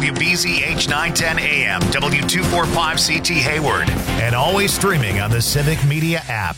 WBZH 910 AM, W245CT Hayward, and always streaming on the Civic Media app.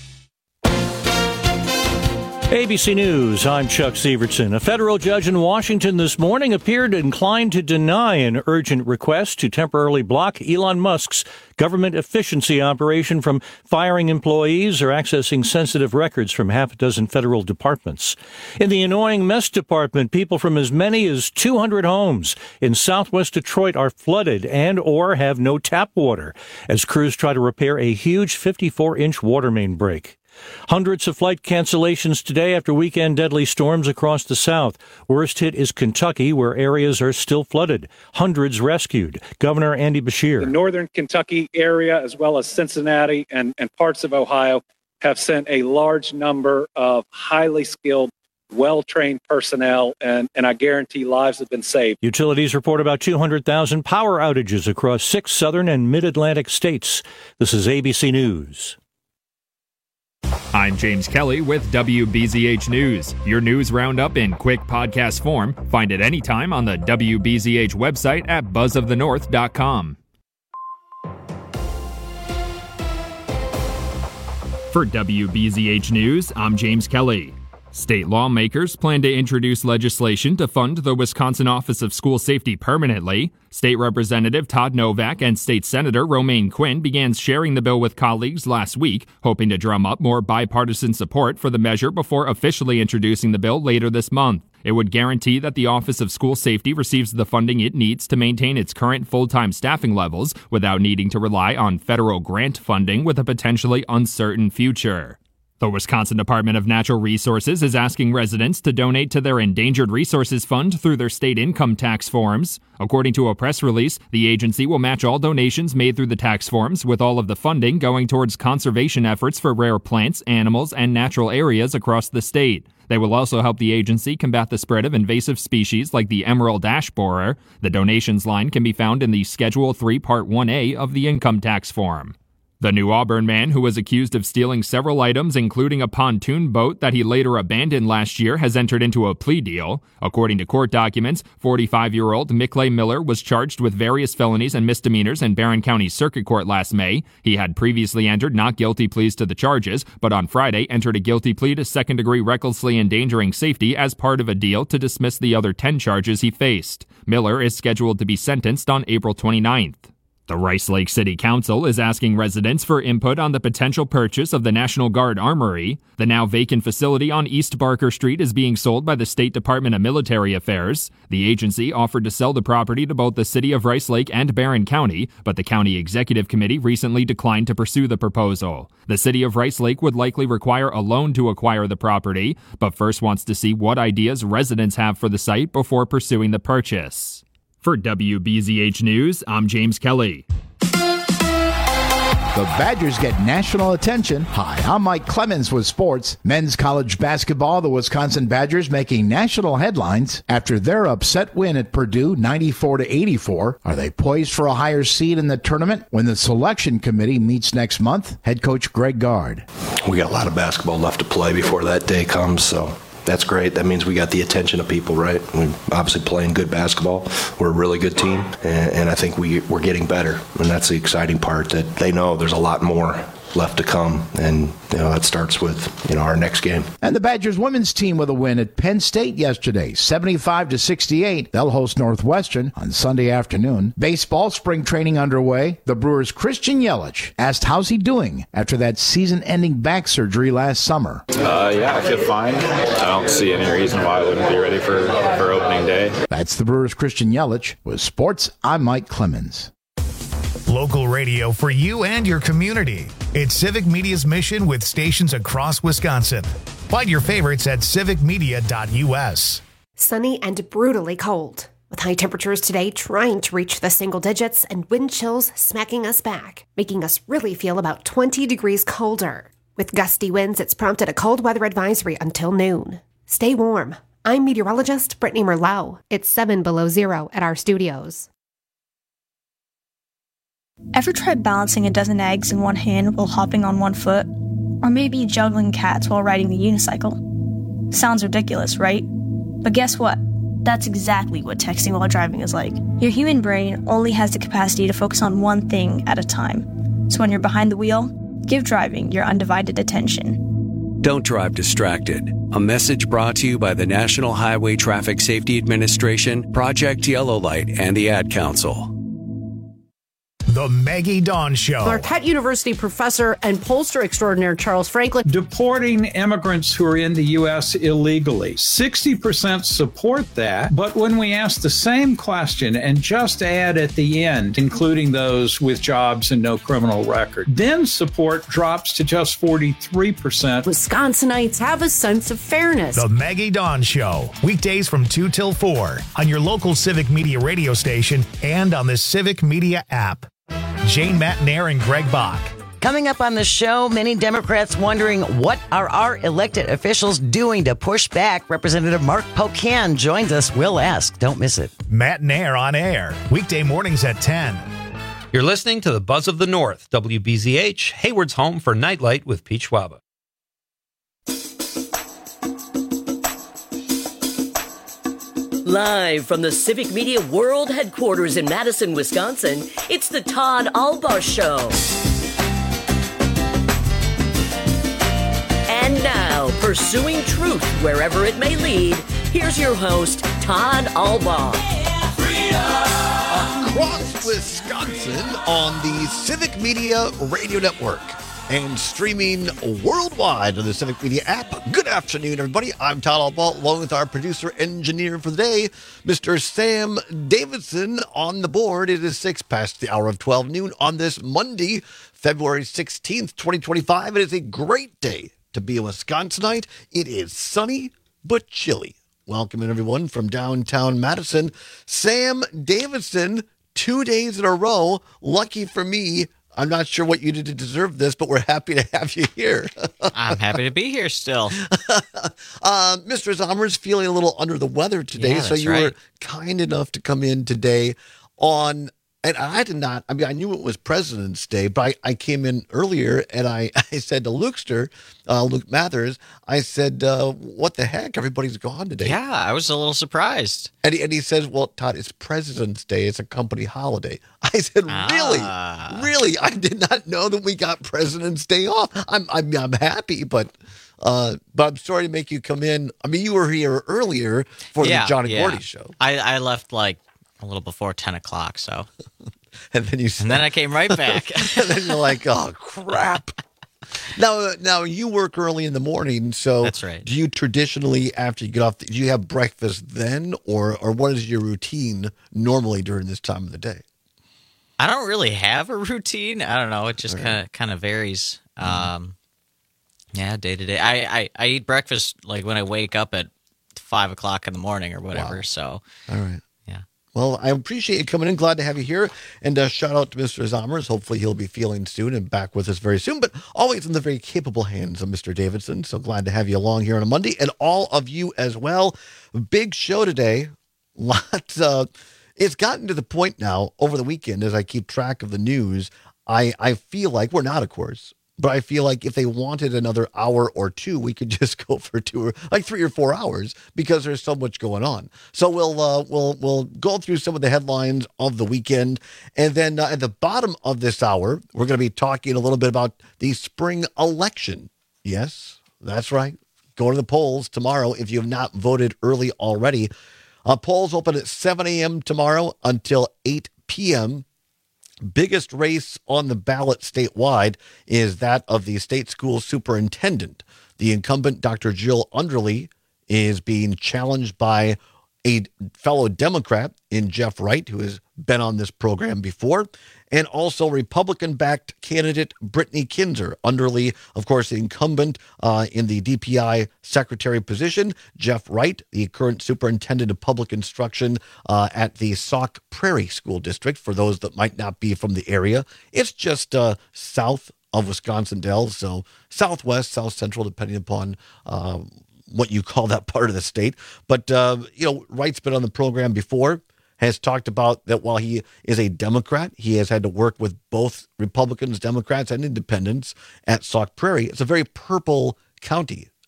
ABC News, I'm Chuck Severson. A federal judge in Washington this morning appeared inclined to deny an urgent request to temporarily block Elon Musk's government efficiency operation from firing employees or accessing sensitive records from half a dozen federal departments. In the annoying mess department, people from as many as 200 homes in southwest Detroit are flooded and or have no tap water as crews try to repair a huge 54-inch water main break. Hundreds of flight cancellations today after weekend deadly storms across the South. Worst hit is Kentucky, where areas are still flooded. Hundreds rescued. Governor Andy Beshear. The northern Kentucky area, as well as Cincinnati and parts of Ohio, have sent a large number of highly skilled, well-trained personnel, and I guarantee lives have been saved. Utilities report about 200,000 power outages across 6 southern and mid-Atlantic states. This is ABC News. I'm James Kelly with WBZH News. Your news roundup in quick podcast form. Find it anytime on the WBZH website at buzzofthenorth.com. For WBZH News, I'm James Kelly. State lawmakers plan to introduce legislation to fund the Wisconsin Office of School Safety permanently. State Representative Todd Novak and State Senator Romaine Quinn began sharing the bill with colleagues last week, hoping to drum up more bipartisan support for the measure before officially introducing the bill later this month. It would guarantee that the Office of School Safety receives the funding it needs to maintain its current full-time staffing levels without needing to rely on federal grant funding with a potentially uncertain future. The Wisconsin Department of Natural Resources is asking residents to donate to their Endangered Resources Fund through their state income tax forms. According to a press release, the agency will match all donations made through the tax forms, with all of the funding going towards conservation efforts for rare plants, animals, and natural areas across the state. They will also help the agency combat the spread of invasive species like the emerald ash borer. The donations line can be found in the Schedule 3 Part 1A of the income tax form. The New Auburn man, who was accused of stealing several items, including a pontoon boat that he later abandoned last year, has entered into a plea deal. According to court documents, 45-year-old Mickley Miller was charged with various felonies and misdemeanors in Barron County Circuit Court last May. He had previously entered not guilty pleas to the charges, but on Friday entered a guilty plea to second-degree recklessly endangering safety as part of a deal to dismiss the other 10 charges he faced. Miller is scheduled to be sentenced on April 29th. The Rice Lake City Council is asking residents for input on the potential purchase of the National Guard Armory. The now vacant facility on East Barker Street is being sold by the State Department of Military Affairs. The agency offered to sell the property to both the city of Rice Lake and Barron County, but the county executive committee recently declined to pursue the proposal. The city of Rice Lake would likely require a loan to acquire the property, but first wants to see what ideas residents have for the site before pursuing the purchase. For WBZH News, I'm James Kelly. The Badgers get national attention. Hi, I'm Mike Clemens with sports. Men's college basketball, the Wisconsin Badgers making national headlines after their upset win at Purdue 94-84. Are they poised for a higher seed in the tournament when the selection committee meets next month? Head coach Greg Gard. We got a lot of basketball left to play before that day comes, so that's great. That means we got the attention of people, right? We're obviously playing good basketball. We're a really good team, and I think we're getting better. And that's the exciting part, that they know there's a lot more left to come, and that starts with our next game. And the Badgers women's team with a win at Penn State yesterday, 75-68. They'll host Northwestern on Sunday afternoon. Baseball spring training underway. The Brewers' Christian Yelich asked how's he doing after that season-ending back surgery last summer. I feel fine. I don't see any reason why I wouldn't be ready for opening day. That's the Brewers' Christian Yelich. With sports, I'm Mike Clemens. Local radio for you and your community. It's Civic Media's mission with stations across Wisconsin. Find your favorites at civicmedia.us. Sunny and brutally cold, with high temperatures today trying to reach the single digits and wind chills smacking us back, making us really feel about 20 degrees colder. With gusty winds, it's prompted a cold weather advisory until noon. Stay warm. I'm meteorologist Brittany Merlot. It's 7 below zero at our studios. Ever tried balancing a dozen eggs in one hand while hopping on one foot? Or maybe juggling cats while riding the unicycle? Sounds ridiculous, right? But guess what? That's exactly what texting while driving is like. Your human brain only has the capacity to focus on one thing at a time. So when you're behind the wheel, give driving your undivided attention. Don't drive distracted. A message brought to you by the National Highway Traffic Safety Administration, Project Yellow Light, and the Ad Council. The Maggie Dawn Show. Marquette University professor and pollster extraordinaire Charles Franklin. Deporting immigrants who are in the U.S. illegally. 60% support that, but when we ask the same question and just add at the end, including those with jobs and no criminal record, then support drops to just 43%. Wisconsinites have a sense of fairness. The Maggie Dawn Show. Weekdays from 2 till 4 on your local Civic Media radio station and on the Civic Media app. Jane Matnair and Greg Bach. Coming up on the show, many Democrats wondering what are our elected officials doing to push back. Representative Mark Pocan joins us. We'll ask. Don't miss it. Matnair on air. Weekday mornings at 10. You're listening to the Buzz of the North, WBZH, Hayward's home for Nightlight with Pete Schwaba. Live from the Civic Media World Headquarters in Madison, Wisconsin, it's the Todd Albaugh Show. And now, pursuing truth wherever it may lead, here's your host, Todd Albaugh. Across Wisconsin on the Civic Media Radio Network and streaming worldwide on the Civic Media app. Good afternoon, everybody. I'm Todd Albaugh, along with our producer-engineer for the day, Mr. Sam Davidson, on the board. It is 6 past the hour of 12 noon on this Monday, February 16th, 2025. It is a great day to be a Wisconsinite. It is sunny but chilly. Welcome, everyone, from downtown Madison. Sam Davidson, 2 days in a row. Lucky for me. I'm not sure what you did to deserve this, but we're happy to have you here. I'm happy to be here still. Mr. Zommer's feeling a little under the weather today, yeah, so you were kind enough to come in today on, and I did not, I mean, I knew it was President's Day, but I came in earlier and I said to Luke Mathers, I said, what the heck? Everybody's gone today. Yeah, I was a little surprised. And he says, well, Todd, it's President's Day. It's a company holiday. I said, really? Really? I did not know that we got President's Day off. I'm happy, but I'm sorry to make you come in. I mean, you were here earlier for the Johnny Gordy show. I left like a little before 10 o'clock, so. And then I came right back. And then you're like, oh, crap. Now you work early in the morning, so that's right. Do you traditionally, after you get off, do you have breakfast then, or what is your routine normally during this time of the day? I don't really have a routine. I don't know. It just kind of varies. Day to day. I eat breakfast like when I wake up at 5 o'clock in the morning or whatever. Wow. So all right. Yeah. Well, I appreciate you coming in. Glad to have you here. And shout out to Mr. Zommers. Hopefully he'll be feeling soon and back with us very soon. But always in the very capable hands of Mr. Davidson. So glad to have you along here on a Monday. And all of you as well. Big show today. Lots of... It's gotten to the point now over the weekend as I keep track of the news. I feel like, we're not, of course, but I feel like if they wanted another hour or two, we could just go for 3 or 4 hours because there's so much going on. So we'll go through some of the headlines of the weekend. And then at the bottom of this hour, we're going to be talking a little bit about the spring election. Yes, that's right. Go to the polls tomorrow if you have not voted early already. Polls open at 7 a.m. tomorrow until 8 p.m. Biggest race on the ballot statewide is that of the state school superintendent. The incumbent, Dr. Jill Underly, is being challenged by a fellow Democrat in Jeff Wright, who has been on this program before, and also Republican-backed candidate Brittany Kinzer. Underly, of course, the incumbent in the DPI secretary position. Jeff Wright, the current superintendent of public instruction at the Sauk Prairie School District, for those that might not be from the area. It's just south of Wisconsin Dells, so southwest, south central, depending upon what you call that part of the state. But, Wright's been on the program before, has talked about that while he is a Democrat, he has had to work with both Republicans, Democrats, and independents at Sauk Prairie. It's a very purple county,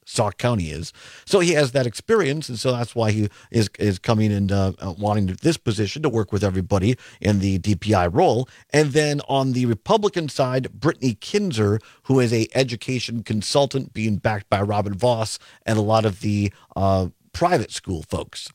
Sauk County is. So he has that experience, and so that's why he is coming and wanting this position to work with everybody in the DPI role. And then on the Republican side, Brittany Kinzer, who is a education consultant being backed by Robin Voss and a lot of the private school folks.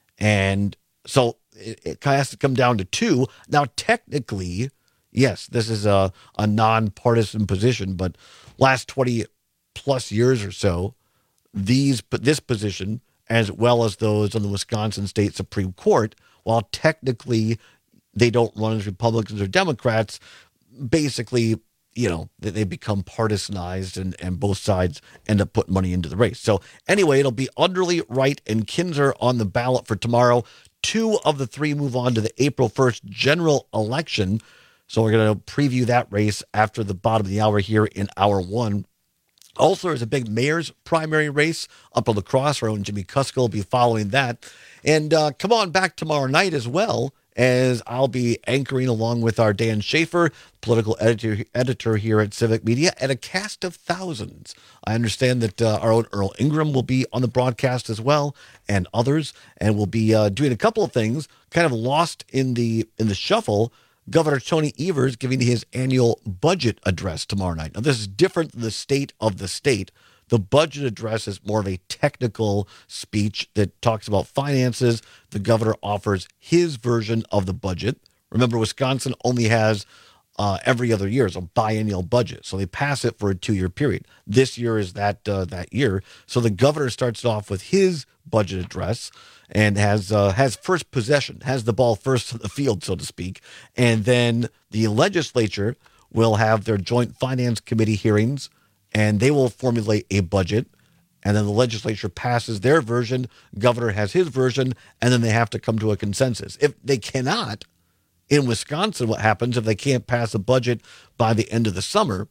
And so it kind of has to come down to two. Now, technically, yes, this is a nonpartisan position, but last 20 plus years or so, this position, as well as those on the Wisconsin State Supreme Court, while technically they don't run as Republicans or Democrats, basically, they become partisanized and both sides end up putting money into the race. So anyway, it'll be Underly, Wright, and Kinzer on the ballot for tomorrow. 2 of the 3 move on to the April 1st general election. So we're going to preview that race after the bottom of the hour here in hour 1. Also, there's a big mayor's primary race up in La Crosse. Our own Jimmy Kuska will be following that. And come on back tomorrow night as well, as I'll be anchoring along with our Dan Schaefer, political editor here at Civic Media, and a cast of thousands. I understand that our own Earl Ingram will be on the broadcast as well, and others, and we'll be doing a couple of things kind of lost in the shuffle. Governor Tony Evers giving his annual budget address tomorrow night. Now, this is different than the state of the state. The budget address is more of a technical speech that talks about finances. The governor offers his version of the budget. Remember, Wisconsin only has every other year is a biennial budget, so they pass it for a 2-year period. This year is that year. So the governor starts off with his budget address and has first possession, has the ball first in the field, so to speak. And then the legislature will have their joint finance committee hearings, and they will formulate a budget. And then the legislature passes their version, governor has his version, and then they have to come to a consensus. If they cannot, in Wisconsin, what happens if they can't pass a budget by the end of the summer,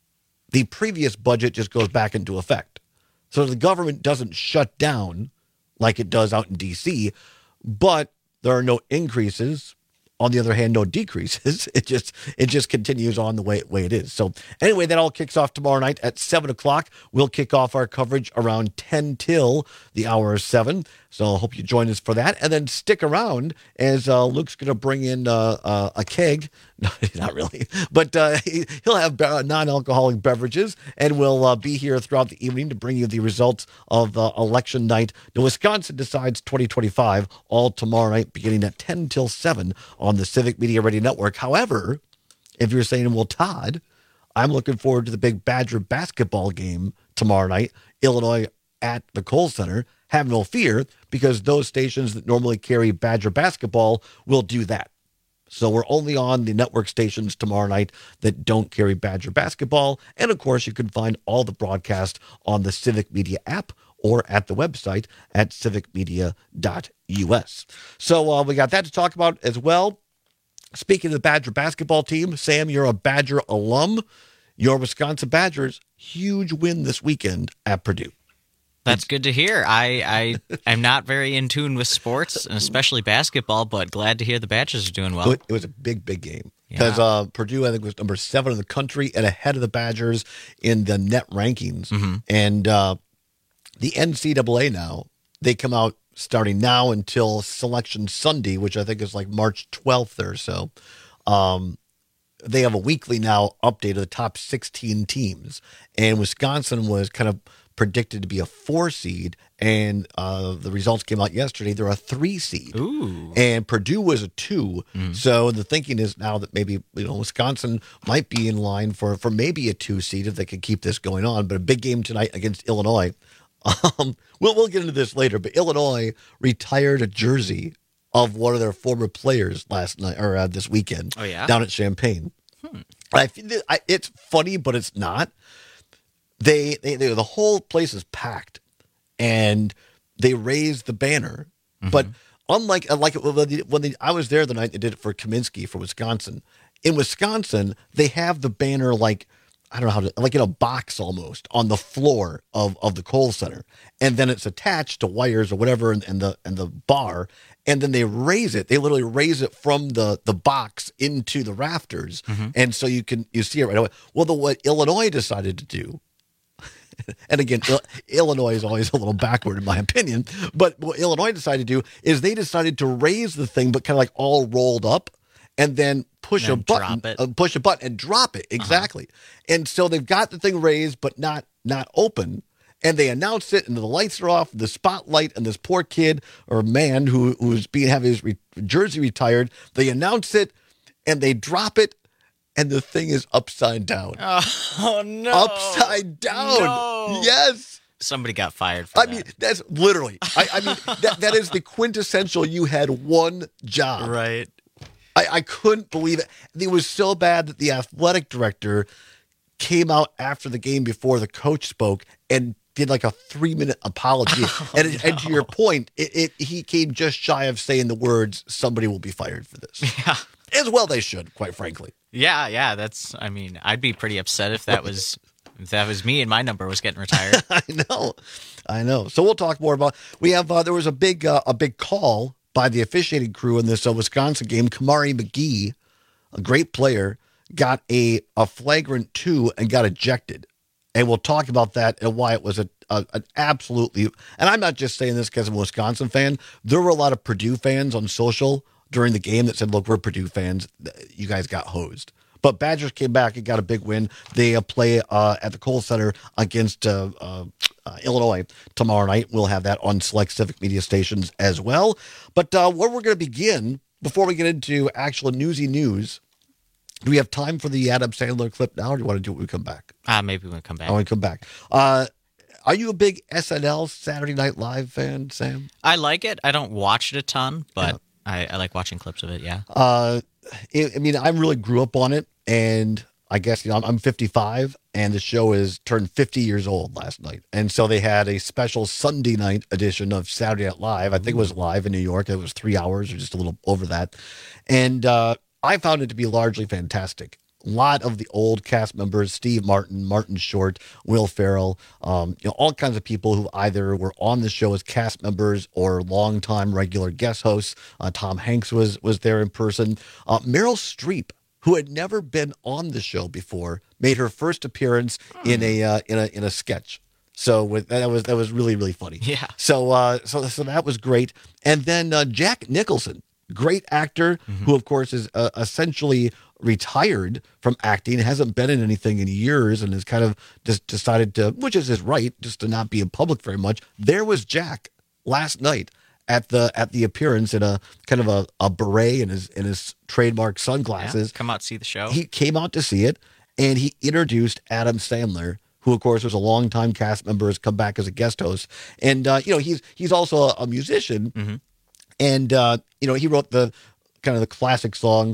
the previous budget just goes back into effect. So the government doesn't shut down like it does out in D.C., but there are no increases. On the other hand, no decreases. It just continues on the way it is. So anyway, that all kicks off tomorrow night at 7 o'clock. We'll kick off our coverage around 10 till the hour of 7. So I hope you join us for that. And then stick around as Luke's going to bring in a keg. No, not really. But he'll have non-alcoholic beverages, and we'll be here throughout the evening to bring you the results of election night. The Wisconsin Decides 2025 all tomorrow night, beginning at 10 till 7 on the Civic Media Radio Network. However, if you're saying, well, Todd, I'm looking forward to the big Badger basketball game tomorrow night, Illinois at the Kohl Center, have no fear, because those stations that normally carry Badger basketball will do that. So we're only on the network stations tomorrow night that don't carry Badger basketball. And of course, you can find all the broadcast on the Civic Media app or at the website at civicmedia.us. So we got that to talk about as well. Speaking of the Badger basketball team, Sam, you're a Badger alum. Your Wisconsin Badgers, huge win this weekend at Purdue. That's good to hear. I am not very in tune with sports, and especially basketball, but glad to hear the Badgers are doing well. It was a big game. Because Purdue, I think, was number 7 in the country and ahead of the Badgers in the net rankings. Mm-hmm. And the NCAA now, they come out starting now until Selection Sunday, which I think is like March 12th or so. They have a weekly now update of the top 16 teams. And Wisconsin was kind of predicted to be a 4 seed, and the results came out yesterday. They're a 3 seed. Ooh. And Purdue was a 2. So the thinking is now that maybe Wisconsin might be in line for maybe a 2 seed if they can keep this going on. But a big game tonight against Illinois. We'll get into this later, but Illinois retired a jersey of one of their former players last night or this weekend. Oh, yeah? Down at Champaign. I feel that it's funny, but it's not. They the whole place is packed, and they raised the banner. Mm-hmm. But unlike when I was there the night they did it for Kaminsky for Wisconsin. In Wisconsin, they have the banner like, I don't know how to, like in a box almost on the floor of the Kohl Center, and then it's attached to wires or whatever, and the bar, and then they raise it. They literally raise it from the box into the rafters, and so you see it right away. Well, what Illinois decided to do and again, Illinois is always a little backward in my opinion, but what Illinois decided to do is they decided to raise the thing, but kind of like all rolled up, and then push a button and drop it. Exactly. And so they've got the thing raised, but not open. And they announced it, and the lights are off, the spotlight, and this poor kid or man who's having his jersey retired, they announce it, and they drop it, and the thing is upside down. Oh, no. Upside down. No. Yes. Somebody got fired for that. I mean, that's literally, I mean, that is the quintessential, you had one job. Right. I couldn't believe it. It was so bad that the athletic director came out after the game before the coach spoke and did like a 3-minute apology. And to your point, he came just shy of saying the words, somebody will be fired for this. Yeah. As well they should, quite frankly. Yeah. I'd be pretty upset if that was me and my number was getting retired. I know. So we'll talk more about, there was a big call by the officiating crew in this Wisconsin game. Kamari McGee, a great player, got a flagrant 2 and got ejected. And we'll talk about that and why it was an absolutely, and I'm not just saying this because I'm a Wisconsin fan. There were a lot of Purdue fans on social during the game that said, look, we're Purdue fans. You guys got hosed. But Badgers came back and got a big win. They play at the Kohl Center against Illinois tomorrow night. We'll have that on select Civic Media stations as well. But where we're going to begin, before we get into actual newsy news, do we have time for the Adam Sandler clip now, or do you want to do it when we come back? Maybe when we come back. I want to come back. Are you a big SNL Saturday Night Live fan, Sam? I like it. I don't watch it a ton, but yeah. I like watching clips of it, yeah. I really grew up on it, and I guess, I'm 55, and the show is turned 50 years old last night. And so they had a special Sunday night edition of Saturday Night Live. I think it was live in New York. It was 3 hours or just a little over that. And I found it to be largely fantastic. A lot of the old cast members, Steve Martin, Martin Short, Will Ferrell, all kinds of people who either were on the show as cast members or longtime regular guest hosts. Tom Hanks was there in person. Meryl Streep, who had never been on the show before, made her first appearance in a sketch. So that was really, really funny. Yeah. So that was great. And then Jack Nicholson, great actor, who of course is essentially retired from acting, hasn't been in anything in years, and has kind of just decided to, which is his right, just to not be in public very much. There was Jack last night at the appearance in a kind of a beret and his trademark sunglasses. Yeah, come out to see the show. He came out to see it, and he introduced Adam Sandler, who of course was a longtime cast member, has come back as a guest host, and he's also a musician, and he wrote the kind of the classic song,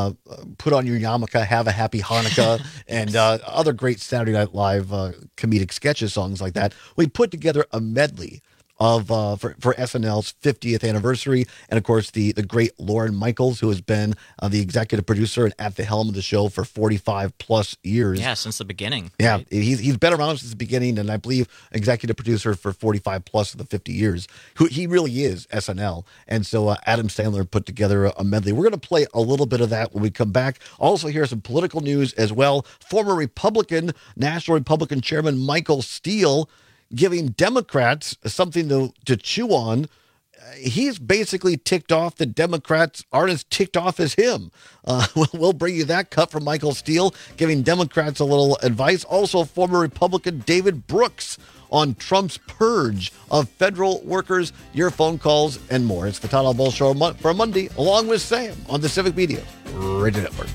Put On Your Yarmulke, Have a Happy Hanukkah, and other great Saturday Night Live comedic sketches, songs like that. We put together a medley of for SNL's 50th anniversary, and of course the great Lorne Michaels, who has been the executive producer and at the helm of the show for 45 plus years. Yeah, since the beginning. Yeah, right? he's been around since the beginning, and I believe executive producer for 45 plus of the 50 years. He really is SNL, and so Adam Sandler put together a medley. We're going to play a little bit of that when we come back. Also, here's some political news as well. Former National Republican Chairman Michael Steele giving Democrats something to chew on. He's basically ticked off that Democrats aren't as ticked off as him. We'll bring you that cut from Michael Steele, giving Democrats a little advice. Also, former Republican David Brooks on Trump's purge of federal workers, your phone calls, and more. It's the Todd Ball Show for Monday, along with Sam on the Civic Media Radio Network.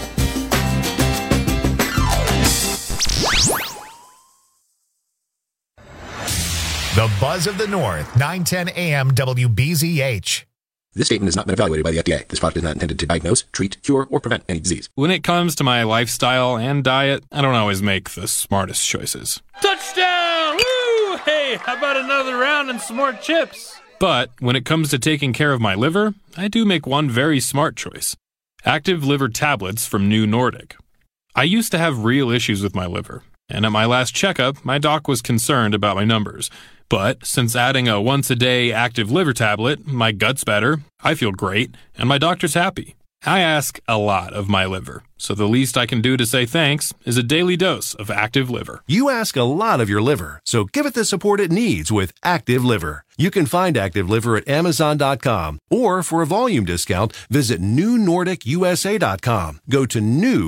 The Buzz of the North, 910 AM WBZH. This statement has not been evaluated by the FDA. This product is not intended to diagnose, treat, cure, or prevent any disease. When it comes to my lifestyle and diet, I don't always make the smartest choices. Touchdown! Woo! Hey, how about another round and some more chips? But when it comes to taking care of my liver, I do make one very smart choice. Active liver tablets from New Nordic. I used to have real issues with my liver, and at my last checkup, my doc was concerned about my numbers. But since adding a once-a-day active liver tablet, my gut's better, I feel great, and my doctor's happy. I ask a lot of my liver, so the least I can do to say thanks is a daily dose of Active Liver. You ask a lot of your liver, so give it the support it needs with Active Liver. You can find Active Liver at Amazon.com, or for a volume discount, visit NewNordicUSA.com. Go to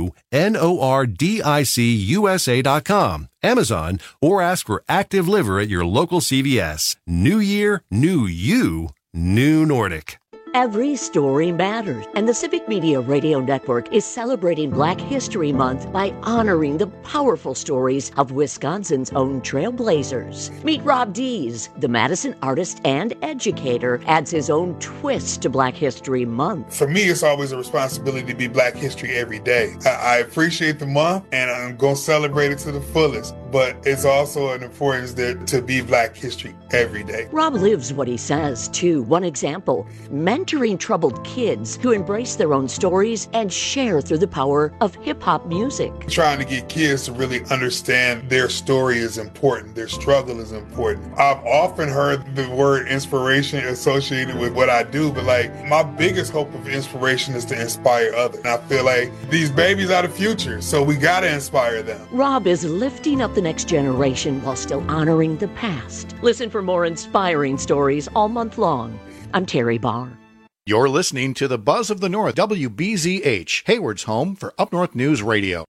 NewNordicUSA.com, Amazon, or ask for Active Liver at your local CVS. New year, new you, New Nordic. Every story matters, and the Civic Media Radio Network is celebrating Black History Month by honoring the powerful stories of Wisconsin's own trailblazers. Meet Rob Dees, the Madison artist and educator, adds his own twist to Black History Month. For me, it's always a responsibility to be Black History every day. I appreciate the month, and I'm going to celebrate it to the fullest, but it's also an importance to be Black History every day. Rob lives what he says, too. One example, mentoring troubled kids who embrace their own stories and share through the power of hip-hop music. Trying to get kids to really understand their story is important, their struggle is important. I've often heard the word inspiration associated with what I do, but my biggest hope of inspiration is to inspire others. And I feel like these babies are the future, so we gotta inspire them. Rob is lifting up the next generation while still honoring the past. Listen for more inspiring stories all month long. I'm Terry Barr. You're listening to the Buzz of the North, WBZH, Hayward's home for Up North News Radio.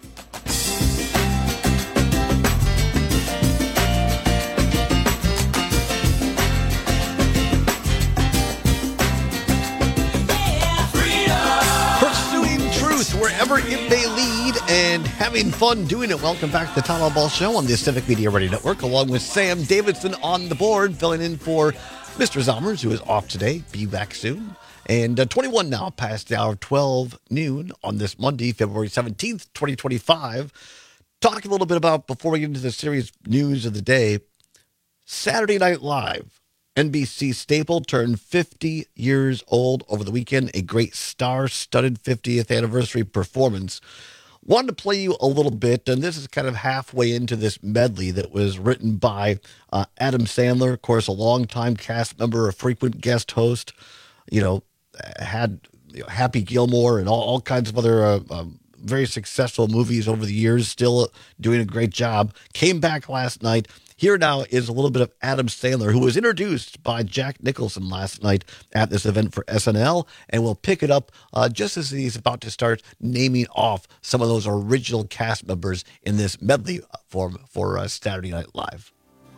Pursuing truth wherever it may lead and having fun doing it. Welcome back to the Tom Ball Show on the Civic Media Radio Network, along with Sam Davidson on the board, filling in for Mr. Zommers, who is off today. Be back soon. And 21 now, past the hour of 12 noon on this Monday, February 17th, 2025. Talk a little bit about, before we get into the serious news of the day, Saturday Night Live. NBC staple turned 50 years old over the weekend. A great star-studded 50th anniversary performance. Wanted to play you a little bit, and this is kind of halfway into this medley that was written by Adam Sandler, of course, a longtime cast member, a frequent guest host, had Happy Gilmore and all kinds of other very successful movies over the years, still doing a great job. Came back last night. Here now is a little bit of Adam Sandler, who was introduced by Jack Nicholson last night at this event for SNL, and we'll pick it up just as he's about to start naming off some of those original cast members in this medley for Saturday Night Live.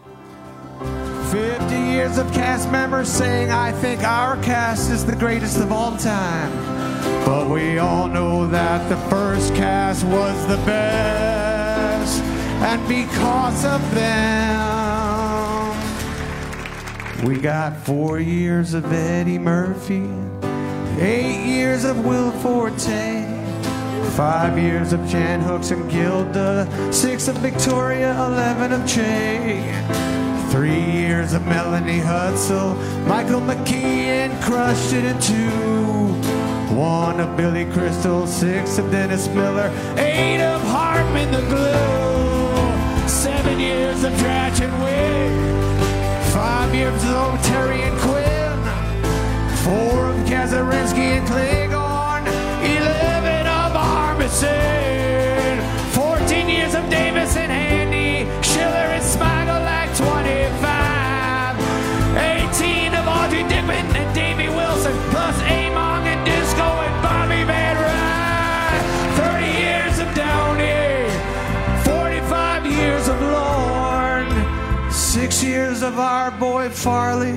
50 years of cast members saying I think our cast is the greatest of all time. But we all know that the first cast was the best. And because of them, we got 4 years of Eddie Murphy, 8 years of Will Forte, 5 years of Jan Hooks and Gilda, 6 of Victoria, 11 of Che, 3 years of Melanie Hutzel, Michael McKean crushed it in 2, 1 of Billy Crystal, 6 of Dennis Miller, 8 of Hartman the Glue, 7 years of Dratch and Wig, 5 years of Terry and Quinn, 4 of Kazarinsky and Klingon, 11 of Armisen, 14 years of Davis and Handy, Schiller and Smagolack, 25, 18 of Audrey Dickman and Davey Wilson, plus Among and Disco and Bobby Van Ryn, 30 years of Downey, 45 years of Lorne, 6 years of our boy Farley,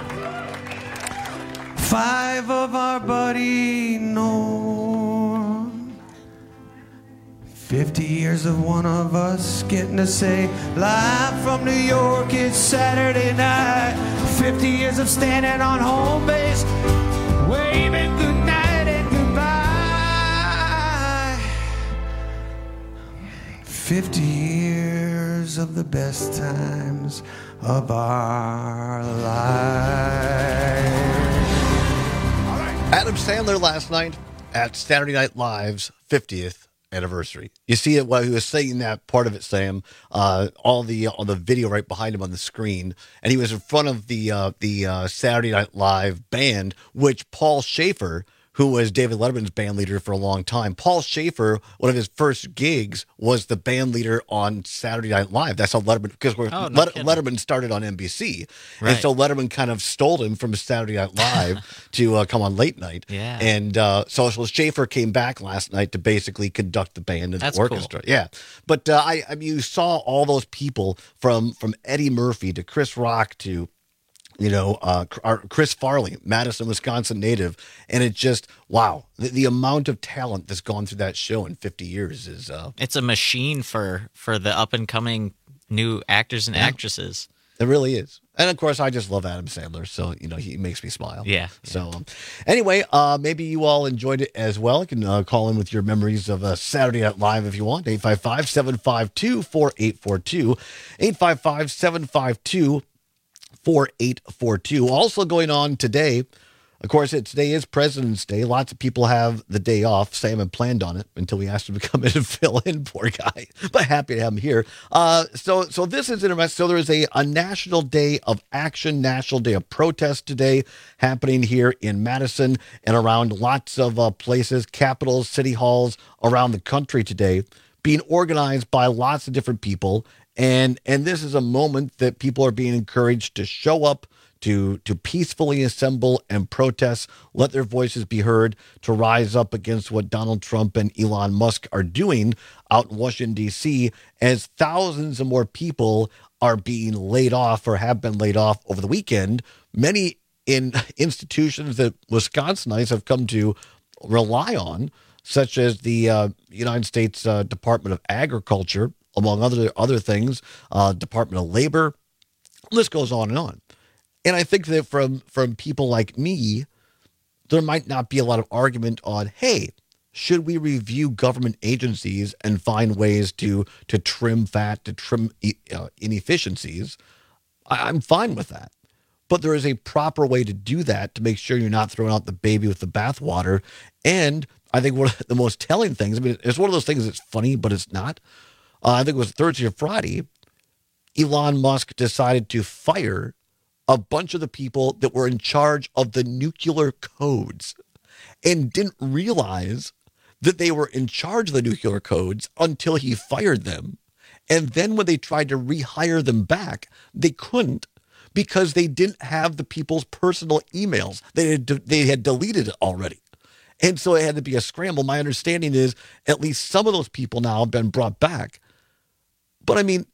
5 of our buddy Norm, 50 years of one of us getting to say live from New York, it's Saturday night, 50 years of standing on home base, waving goodnight and goodbye, 50 years of the best times of our lives. Adam Sandler last night at Saturday Night Live's 50th anniversary. You see it while he was saying that part of it, Sam, on the video right behind him on the screen, and he was in front of the Saturday Night Live band, which Paul Schaefer, who was David Letterman's band leader for a long time. Paul Schaefer, one of his first gigs, was the band leader on Saturday Night Live. That's how Letterman, because Letterman started on NBC. Right. And so Letterman kind of stole him from Saturday Night Live to come on late night. Yeah. And so Schaefer came back last night to basically conduct the band and That's the orchestra. cool. Yeah. But I mean, you saw all those people from Eddie Murphy to Chris Rock to Chris Farley, Madison, Wisconsin native. And it just, wow, the amount of talent that's gone through that show in 50 years is... It's a machine for the up-and-coming new actors and actresses. It really is. And, of course, I just love Adam Sandler, so, he makes me smile. Yeah. So, anyway, maybe you all enjoyed it as well. You can call in with your memories of Saturday Night Live if you want. 855-752-4842. 855-752-4842. Also going on today, of course, today is President's Day. Lots of people have the day off. Sam had planned on it until we asked him to come in and fill in, poor guy. But happy to have him here. So this is interesting. So there is a National Day of Action, National Day of Protest today happening here in Madison and around lots of places, capitals, city halls around the country today, being organized by lots of different people. And this is a moment that people are being encouraged to show up, to peacefully assemble and protest, let their voices be heard, to rise up against what Donald Trump and Elon Musk are doing out in Washington, D.C., as thousands of more people are being laid off or have been laid off over the weekend. Many in institutions that Wisconsinites have come to rely on, such as the United States Department of Agriculture, among other things, Department of Labor. List goes on and on. And I think that from people like me, there might not be a lot of argument on, hey, should we review government agencies and find ways to trim fat, to trim inefficiencies? I'm fine with that. But there is a proper way to do that to make sure you're not throwing out the baby with the bathwater. And I think one of the most telling things, I mean, it's one of those things that's funny, but it's not. I think it was Thursday or Friday, Elon Musk decided to fire a bunch of the people that were in charge of the nuclear codes and didn't realize that they were in charge of the nuclear codes until he fired them. And then when they tried to rehire them back, they couldn't because they didn't have the people's personal emails. They had deleted it already. And so it had to be a scramble. My understanding is at least some of those people now have been brought back. But I mean,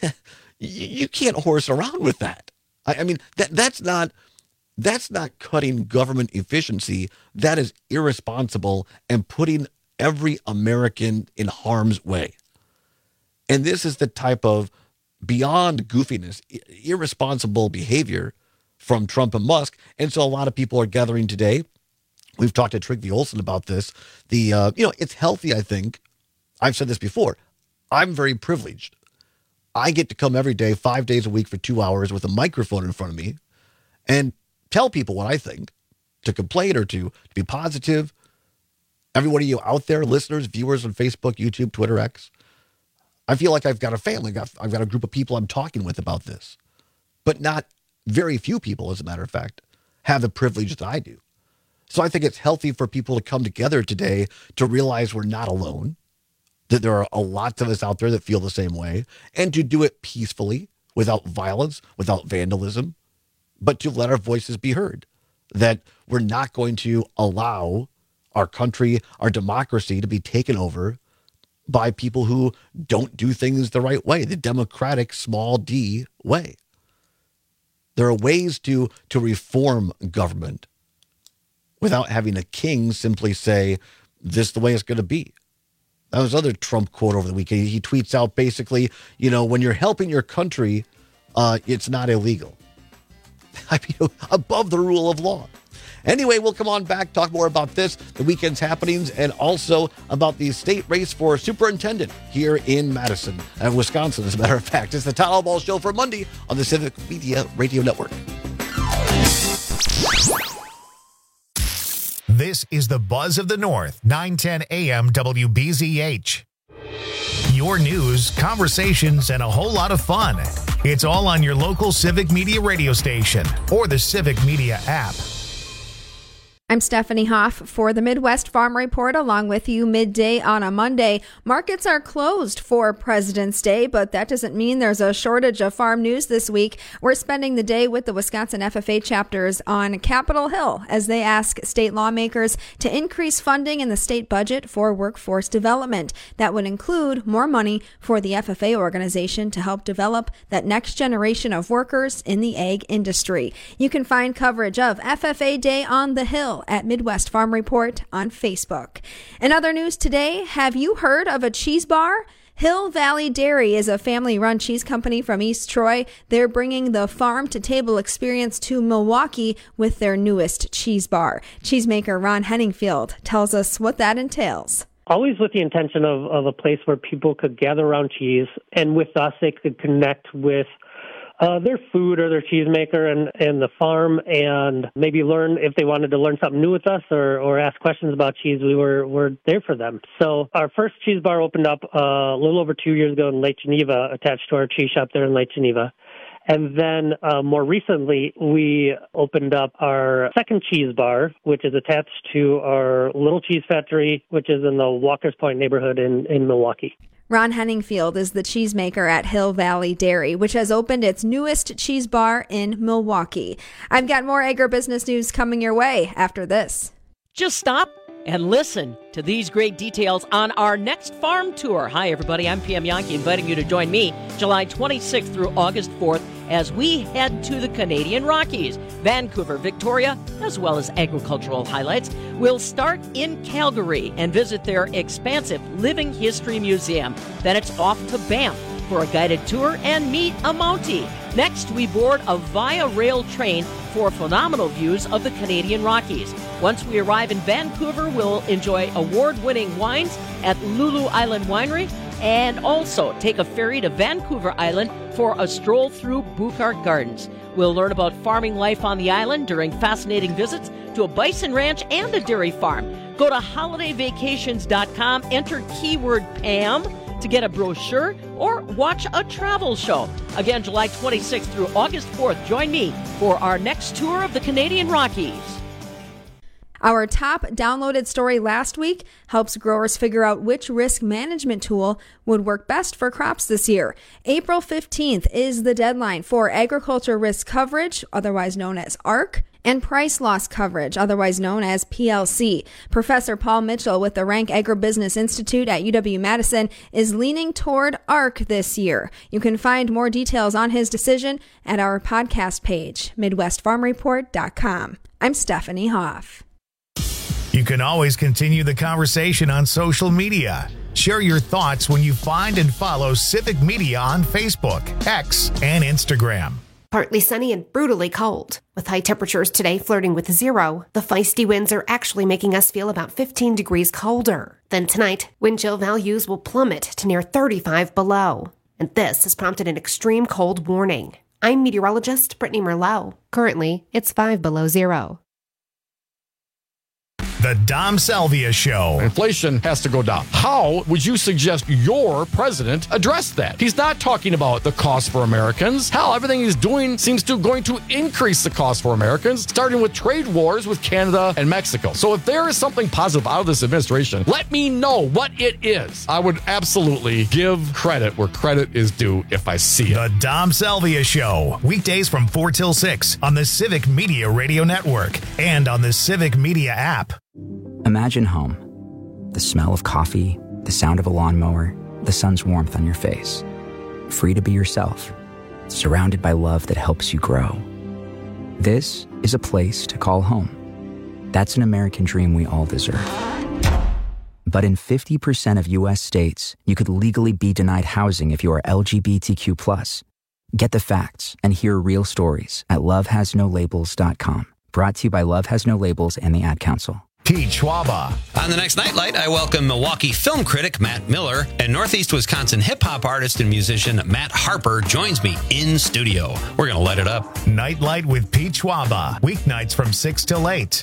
you can't horse around with that. I mean, that's not cutting government efficiency. That is irresponsible and putting every American in harm's way. And this is the type of beyond goofiness, irresponsible behavior from Trump and Musk. And so a lot of people are gathering today. We've talked to Trygve Olsen about this. It's healthy, I think. I've said this before. I'm very privileged. I get to come every day, 5 days a week for 2 hours with a microphone in front of me and tell people what I think, to complain or to be positive. Every one of you out there, listeners, viewers on Facebook, YouTube, Twitter, X, I feel like I've got a family. I've got a group of people I'm talking with about this. But not very few people, as a matter of fact, have the privilege that I do. So I think it's healthy for people to come together today to realize we're not alone, that there are a lot of us out there that feel the same way, and to do it peacefully, without violence, without vandalism, but to let our voices be heard, that we're not going to allow our country, our democracy to be taken over by people who don't do things the right way, the democratic small d way. There are ways to reform government without having a king simply say, this is the way it's going to be. That was another Trump quote over the weekend. He tweets out basically, when you're helping your country, it's not illegal. I mean, above the rule of law. Anyway, we'll come on back, talk more about this, the weekend's happenings, and also about the state race for superintendent here in Madison, Wisconsin, as a matter of fact. It's the Todd Ball Show for Monday on the Civic Media Radio Network. This is the Buzz of the North, 910 AM WBZH. Your news, conversations, and a whole lot of fun. It's all on your local Civic Media radio station or the Civic Media app. I'm Stephanie Hoff for the Midwest Farm Report, along with you midday on a Monday. Markets are closed for President's Day, but that doesn't mean there's a shortage of farm news this week. We're spending the day with the Wisconsin FFA chapters on Capitol Hill as they ask state lawmakers to increase funding in the state budget for workforce development. That would include more money for the FFA organization to help develop that next generation of workers in the ag industry. You can find coverage of FFA Day on the Hill at Midwest Farm Report on Facebook. In other news today, have you heard of a cheese bar? Hill Valley Dairy is a family-run cheese company from East Troy. They're bringing the farm-to-table experience to Milwaukee with their newest cheese bar. Cheesemaker Ron Henningfield tells us what that entails. Always with the intention of a place where people could gather around cheese, and with us they could connect with their food or their cheesemaker and the farm, and maybe learn if they wanted to learn something new with us or ask questions about cheese. We're there for them. So our first cheese bar opened up a little over 2 years ago in Lake Geneva, attached to our cheese shop there in Lake Geneva. And then more recently, we opened up our second cheese bar, which is attached to our Little Cheese Factory, which is in the Walker's Point neighborhood in Milwaukee. Ron Henningfield is the cheesemaker at Hill Valley Dairy, which has opened its newest cheese bar in Milwaukee. I've got more agribusiness news coming your way after this. Just stop and listen to these great details on our next farm tour. Hi, everybody. I'm PM Yankee, inviting you to join me July 26th through August 4th as we head to the Canadian Rockies, Vancouver, Victoria, as well as agricultural highlights. We'll start in Calgary and visit their expansive Living History Museum. Then it's off to Banff for a guided tour and meet a Mountie. Next, we board a Via Rail train for phenomenal views of the Canadian Rockies. Once we arrive in Vancouver, we'll enjoy award-winning wines at Lulu Island Winery and also take a ferry to Vancouver Island for a stroll through Buchart Gardens. We'll learn about farming life on the island during fascinating visits to a bison ranch and a dairy farm. Go to holidayvacations.com, enter keyword Pam to get a brochure or watch a travel show. Again, July 26th through August 4th, join me for our next tour of the Canadian Rockies. Our top downloaded story last week helps growers figure out which risk management tool would work best for crops this year. April 15th is the deadline for agriculture risk coverage, otherwise known as ARC, and price loss coverage, otherwise known as PLC. Professor Paul Mitchell with the Rank Agribusiness Institute at UW-Madison is leaning toward ARC this year. You can find more details on his decision at our podcast page, MidwestFarmReport.com. I'm Stephanie Hoff. You can always continue the conversation on social media. Share your thoughts when you find and follow Civic Media on Facebook, X, and Instagram. Partly sunny and brutally cold. With high temperatures today flirting with 0, the feisty winds are actually making us feel about 15 degrees colder. Then tonight, wind chill values will plummet to near 35 below. And this has prompted an extreme cold warning. I'm meteorologist Brittany Merlot. Currently, it's 5 below 0. The Dom Salvia Show. Inflation has to go down. How would you suggest your president address that? He's not talking about the cost for Americans. Hell, everything he's doing seems to going to increase the cost for Americans, starting with trade wars with Canada and Mexico. So if there is something positive out of this administration, let me know what it is. I would absolutely give credit where credit is due if I see it. The Dom Salvia Show. Weekdays from 4 till 6 on the Civic Media Radio Network and on the Civic Media app. Imagine home. The smell of coffee, the sound of a lawnmower, the sun's warmth on your face. Free to be yourself, surrounded by love that helps you grow. This is a place to call home. That's an American dream we all deserve. But in 50% of U.S. states, you could legally be denied housing if you are LGBTQ+. Get the facts and hear real stories at lovehasnolabels.com. Brought to you by Love Has No Labels and the Ad Council. Pete Schwaba. On the next Nightlight, I welcome Milwaukee film critic Matt Miller, and Northeast Wisconsin hip-hop artist and musician Matt Harper joins me in studio. We're going to let it up. Nightlight with Pete Schwaba. Weeknights from 6 till 8.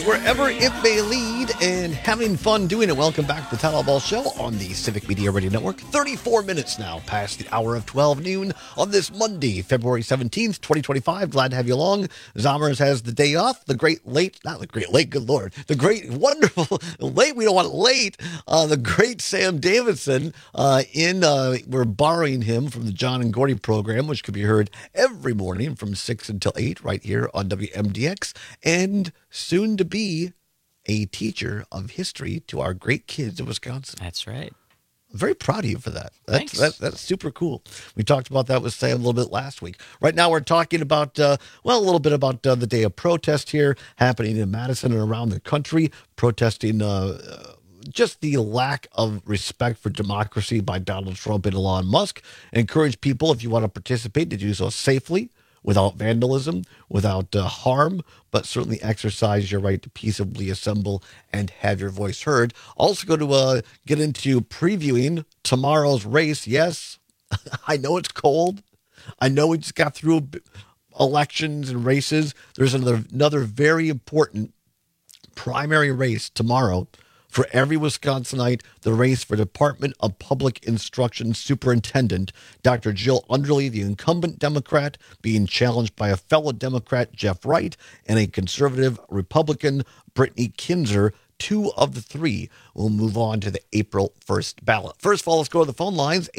wherever it may lead, and having fun doing it. Welcome back to the Town Ball Show on the Civic Media Radio Network. 34 minutes now past the hour of 12 noon on this Monday, February 17th, 2025. Glad to have you along. Zommers has the day off. The great late, not the great late, good Lord. The great, wonderful, late, we don't want it late. The great Sam Davidson we're borrowing him from the John and Gordy program, which could be heard every morning from 6 until 8 right here on WMDX. And soon to be a teacher of history to our great kids in Wisconsin. That's right. I'm very proud of you for that. Thanks. That's super cool. We talked about that with Sam a little bit last week. Right now we're talking about, a little bit about the day of protest here happening in Madison and around the country, protesting just the lack of respect for democracy by Donald Trump and Elon Musk. Encourage people, if you want to participate, to do so safely, without vandalism, without harm, but certainly exercise your right to peaceably assemble and have your voice heard. Also going to get into previewing tomorrow's race. Yes, I know it's cold. I know we just got through elections and races. There's another very important primary race tomorrow for every Wisconsinite, the race for Department of Public Instruction Superintendent. Dr. Jill Underly, the incumbent Democrat, being challenged by a fellow Democrat, Jeff Wright, and a conservative Republican, Brittany Kinzer. Two of the three will move on to the April 1st ballot. First of all, let's go to the phone lines,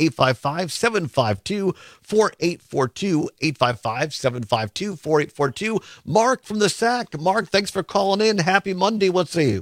855-752-4842, 855-752-4842. Mark from the SAC. Mark, thanks for calling in. Happy Monday. Let's see.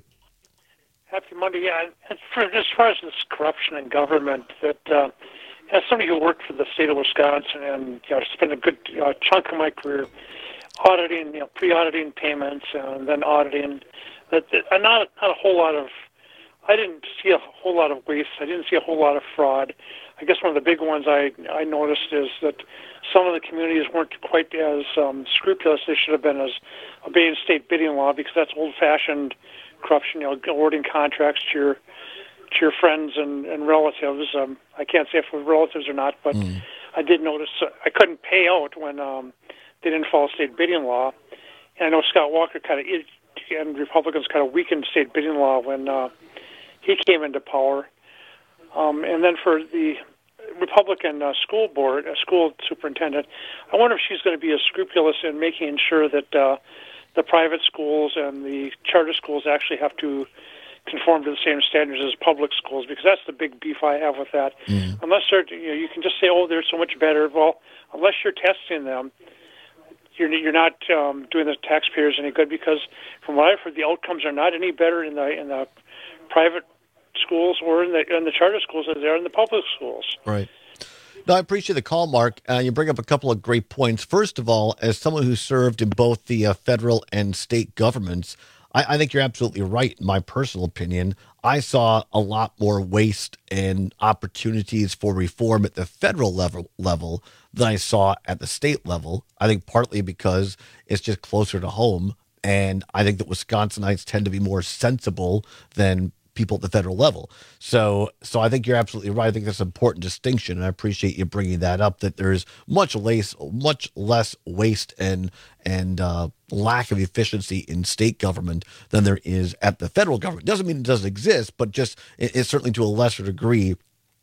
Happy Monday, yeah. And as far as this corruption in government, that as somebody who worked for the state of Wisconsin and spent a good chunk of my career auditing, pre-auditing payments and then auditing, not a whole lot of. I didn't see a whole lot of waste. I didn't see a whole lot of fraud. I guess one of the big ones I noticed is that some of the communities weren't quite as scrupulous they should have been as obeying state bidding law, because that's old-fashioned corruption, awarding contracts to your friends and relatives. I can't say if it was relatives or not, but I did notice I couldn't pay out when they didn't follow state bidding law. And I know Scott Walker and Republicans kind of weakened state bidding law when he came into power. And then for the Republican school superintendent, I wonder if she's going to be as scrupulous in making sure that the private schools and the charter schools actually have to conform to the same standards as public schools, because that's the big beef I have with that. Unless you can just say, oh, they're so much better. Well, unless you're testing them, you're not doing the taxpayers any good, because from what I've heard, the outcomes are not any better in the private schools or in the charter schools as they are in the public schools. Right. No, I appreciate the call, Mark. You bring up a couple of great points. First of all, as someone who served in both the federal and state governments, I think you're absolutely right. In my personal opinion, I saw a lot more waste and opportunities for reform at the federal level than I saw at the state level. I think partly because it's just closer to home, and I think that Wisconsinites tend to be more sensible than people at the federal level. So I think you're absolutely right. I think that's an important distinction, and I appreciate you bringing that up, that there's much less waste and lack of efficiency in state government than there is at the federal government. Doesn't mean it doesn't exist, but just it's certainly to a lesser degree.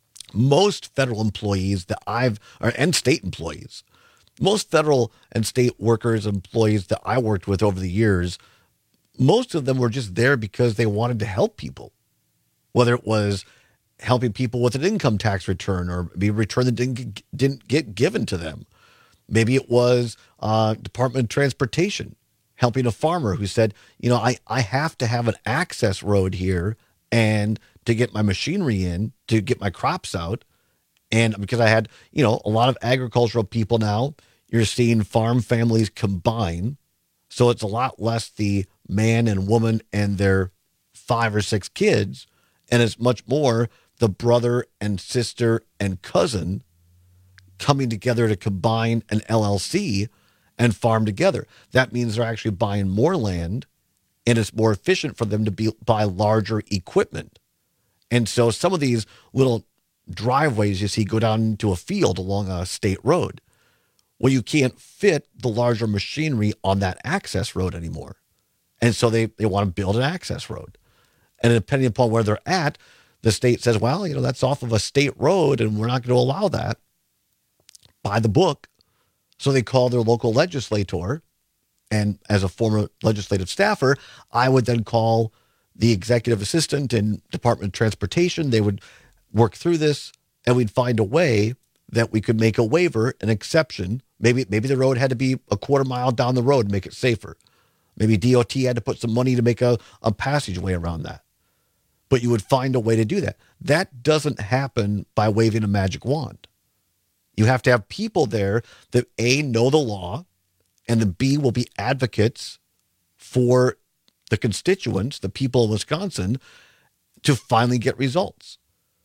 Most federal employees and state employees, most federal and state workers, employees that I worked with over the years, most of them were just there because they wanted to help people. Whether it was helping people with an income tax return or maybe a return that didn't get given to them. Maybe it was Department of Transportation helping a farmer who said, I have to have an access road here and to get my machinery in, to get my crops out. And because I had, a lot of agricultural people now, you're seeing farm families combine. So it's a lot less the man and woman and their 5 or 6 kids, and it's much more the brother and sister and cousin coming together to combine an LLC and farm together. That means they're actually buying more land, and it's more efficient for them to buy larger equipment. And so some of these little driveways you see go down into a field along a state road, well, you can't fit the larger machinery on that access road anymore. And so they want to build an access road. And depending upon where they're at, the state says, well, that's off of a state road and we're not going to allow that by the book. So they call their local legislator. And as a former legislative staffer, I would then call the executive assistant in Department of Transportation. They would work through this and we'd find a way that we could make a waiver, an exception. Maybe the road had to be a quarter mile down the road to make it safer. Maybe DOT had to put some money to make a passageway around that. But you would find a way to do that. That doesn't happen by waving a magic wand. You have to have people there that A, know the law, and the B, will be advocates for the constituents, the people of Wisconsin, to finally get results.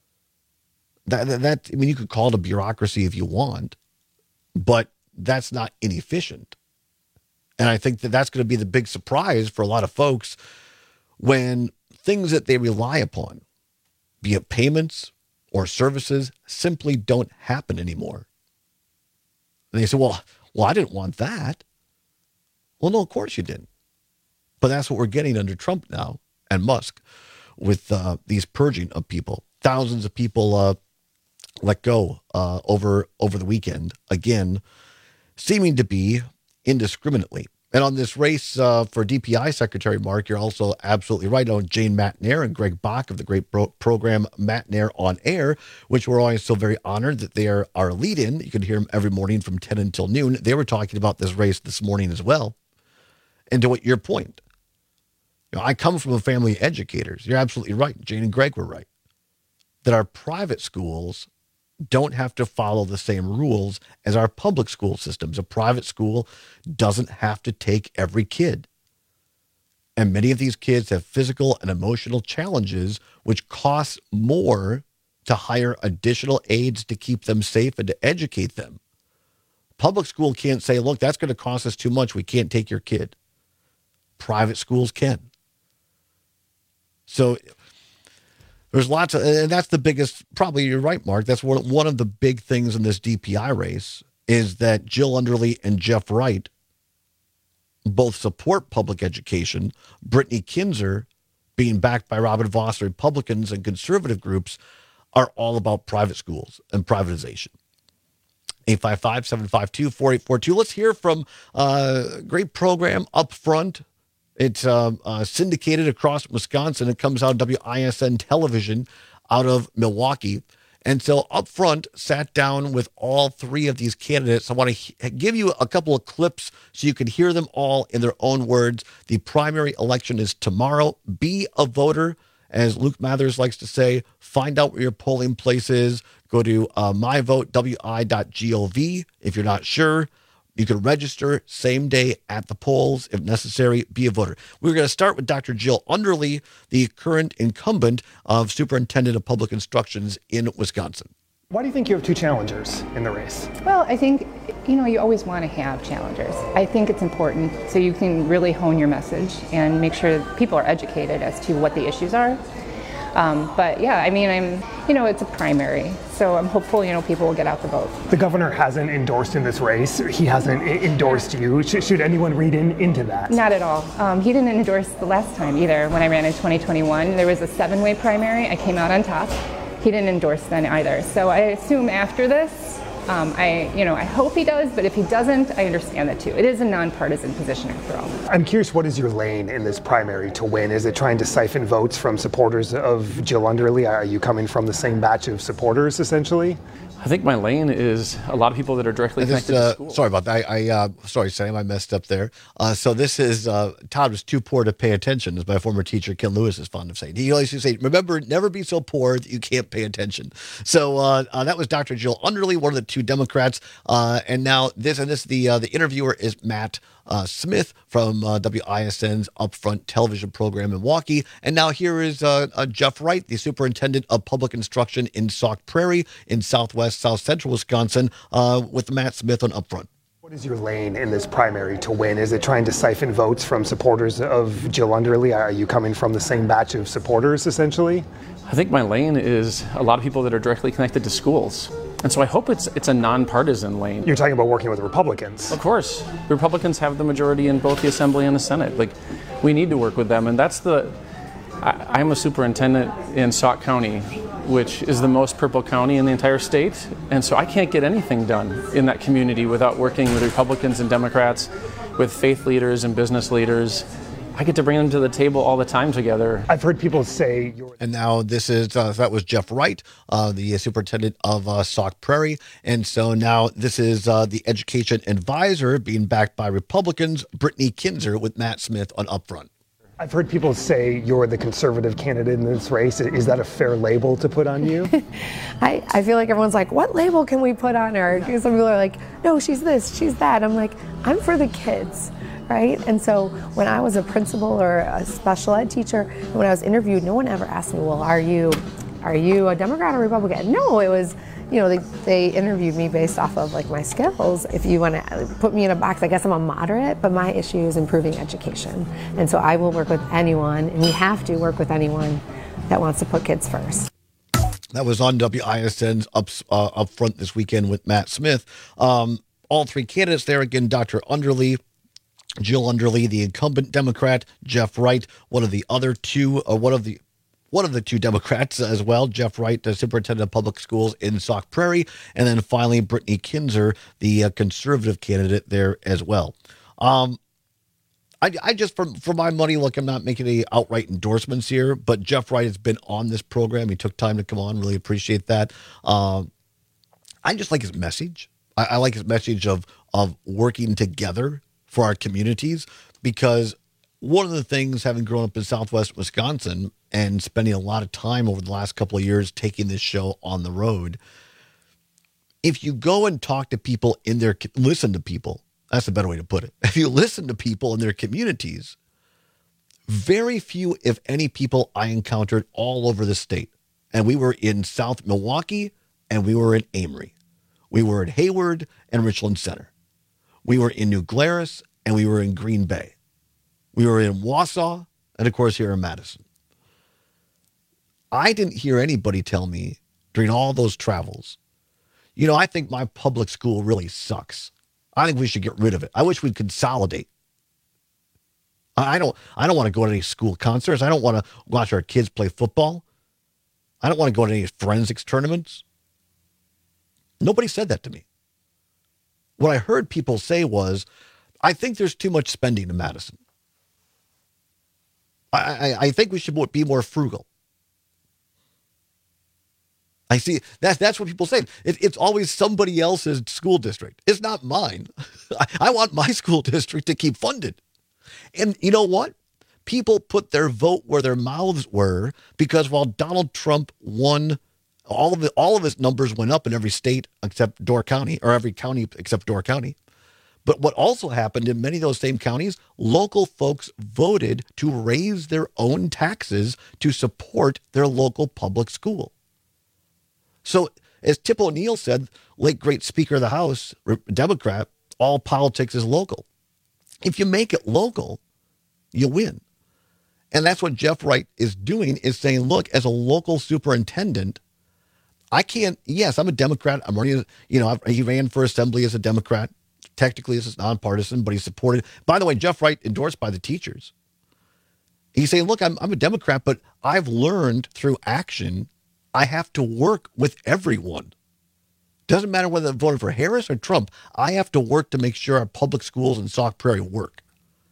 You could call it a bureaucracy if you want, but that's not inefficient. And I think that's going to be the big surprise for a lot of folks when things that they rely upon, be it payments or services, simply don't happen anymore. And they say, well, I didn't want that. Well, no, of course you didn't. But that's what we're getting under Trump now and Musk with these purging of people. Thousands of people let go over the weekend, again, seeming to be indiscriminately. And on this race for DPI Secretary, Mark, you're also absolutely right on Jane Matenaer and Greg Bach of the great program Matenaer on Air, which we're always so very honored that they are our lead-in. You can hear them every morning from 10 until noon. They were talking about this race this morning as well. And to what your point, I come from a family of educators. You're absolutely right. Jane and Greg were right. That our private schools don't have to follow the same rules as our public school systems. A private school doesn't have to take every kid. And many of these kids have physical and emotional challenges, which costs more to hire additional aides to keep them safe and to educate them. Public school can't say, look, that's going to cost us too much. We can't take your kid. Private schools can. So there's lots of, and that's the biggest, probably you're right, Mark. That's one of the big things in this DPI race is that Jill Underly and Jeff Wright both support public education. Brittany Kinzer, being backed by Robin Vos, Republicans and conservative groups, are all about private schools and privatization. 855-752-4842. Let's hear from a great program Up Front. It's syndicated across Wisconsin. It comes out of WISN television out of Milwaukee. And so Up Front sat down with all three of these candidates. I want to give you a couple of clips so you can hear them all in their own words. The primary election is tomorrow. Be a voter, as Luke Mathers likes to say. Find out where your polling place is. Go to myvotewi.gov if you're not sure. You can register same day at the polls if necessary. Be a voter. We're going to start with Dr. Jill Underly, the current incumbent of Superintendent of Public Instructions in Wisconsin. Why do you think you have two challengers in the race? Well, I think, you always want to have challengers. I think it's important so you can really hone your message and make sure that people are educated as to what the issues are. But yeah, it's a primary, so I'm hopeful, people will get out the vote. The governor hasn't endorsed in this race. He hasn't endorsed you. Should anyone read into that? Not at all. He didn't endorse the last time either. When I ran in 2021, there was a 7-way primary. I came out on top. He didn't endorse then either. So I assume after this, I hope he does, but if he doesn't, I understand that too. It is a nonpartisan position after all. I'm curious, what is your lane in this primary to win? Is it trying to siphon votes from supporters of Jill Underly? Are you coming from the same batch of supporters, essentially? I think my lane is a lot of people that are directly connected to school. Sorry about that. Sorry, Sam, I messed up there. So this is, Todd was too poor to pay attention, as my former teacher, Ken Lewis, is fond of saying. He always used to say, remember, never be so poor that you can't pay attention. So that was Dr. Jill Underly, one of the two Democrats. And now the interviewer is Matt Smith from WISN's Upfront television program in Milwaukee. And now here is Jeff Wright, the superintendent of public instruction in Sauk Prairie in south central Wisconsin, with Matt Smith on Upfront. What is your lane in this primary to win? Is it trying to siphon votes from supporters of Jill Underly? Are you coming from the same batch of supporters, essentially? I think my lane is a lot of people that are directly connected to schools. And so I hope it's a nonpartisan lane. You're talking about working with Republicans. Of course. Republicans have the majority in both the Assembly and the Senate. Like, we need to work with them. And that's I'm a superintendent in Sauk County, which is the most purple county in the entire state. And so I can't get anything done in that community without working with Republicans and Democrats, with faith leaders and business leaders. I get to bring them to the table all the time together. I've heard people say... And now this is, that was Jeff Wright, the superintendent of Sauk Prairie. And so now this is the education advisor being backed by Republicans, Brittany Kinzer with Matt Smith on Upfront. I've heard people say you're the conservative candidate in this race. Is that a fair label to put on you? I feel like everyone's like, what label can we put on her? Because some people are like, no, she's this, she's that. I'm like, I'm for the kids. Right? And so when I was a principal or a special ed teacher, and when I was interviewed, no one ever asked me, well, are you a Democrat or Republican? No, it was, they interviewed me based off of like my skills. If you want to put me in a box, I guess I'm a moderate, but my issue is improving education. And so I will work with anyone, and we have to work with anyone that wants to put kids first. That was on WISN's Upfront this weekend with Matt Smith. All three candidates there, again, Dr. Underly, Jill Underly, the incumbent Democrat, Jeff Wright, one of the two Democrats as well, Jeff Wright, the superintendent of public schools in Sauk Prairie, and then finally Brittany Kinzer, the conservative candidate there as well. I just, for my money, look, I'm not making any outright endorsements here, but Jeff Wright has been on this program. He took time to come on. Really appreciate that. I just like his message. I like his message of working together for our communities, because one of the things, having grown up in Southwest Wisconsin and spending a lot of time over the last couple of years taking this show on the road, if you go and talk to people listen to people, that's a better way to put it. If you listen to people in their communities, very few, if any, people I encountered all over the state. And we were in South Milwaukee, and we were in Amory. We were in Hayward and Richland Center. We were in New Glarus, and we were in Green Bay. We were in Wausau, and of course here in Madison. I didn't hear anybody tell me during all those travels, I think my public school really sucks. I think we should get rid of it. I wish we'd consolidate. I don't want to go to any school concerts. I don't want to watch our kids play football. I don't want to go to any forensics tournaments. Nobody said that to me. What I heard people say was, I think there's too much spending in Madison. I think we should be more frugal. I see. That's what people say. It's always somebody else's school district. It's not mine. I want my school district to keep funded. And you know what? People put their vote where their mouths were, because while Donald Trump won, all of his numbers went up in every state except Door County, or every county except Door County. But what also happened in many of those same counties, local folks voted to raise their own taxes to support their local public school. So as Tip O'Neill said, late great Speaker of the House, Democrat, all politics is local. If you make it local, you win. And that's what Jeff Wright is doing, is saying, look, as a local superintendent, I can't, yes, I'm a Democrat. I'm running, he ran for assembly as a Democrat. Technically, this is nonpartisan, but he's supported. By the way, Jeff Wright endorsed by the teachers. He's saying, look, I'm a Democrat, but I've learned through action, I have to work with everyone. Doesn't matter whether I'm voting for Harris or Trump. I have to work to make sure our public schools in Sauk Prairie work.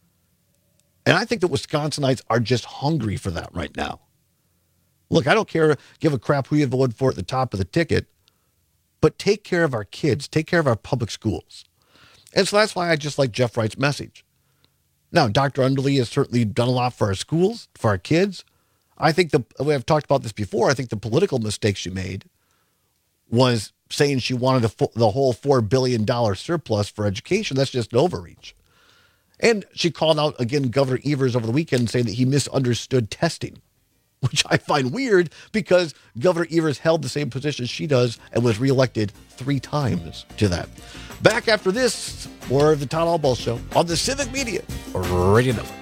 And I think that Wisconsinites are just hungry for that right now. Look, I don't give a crap who you voted for at the top of the ticket, but take care of our kids, take care of our public schools. And so that's why I just like Jeff Wright's message. Now, Dr. Underly has certainly done a lot for our schools, for our kids. I think we have talked about this before. I think the political mistake she made was saying she wanted the whole $4 billion surplus for education. That's just an overreach. And she called out, again, Governor Evers over the weekend, saying that he misunderstood testing, which I find weird because Governor Evers held the same position she does and was reelected 3 times to that. Back after this, more of the Todd Albaugh Show on the Civic Media Radio Network.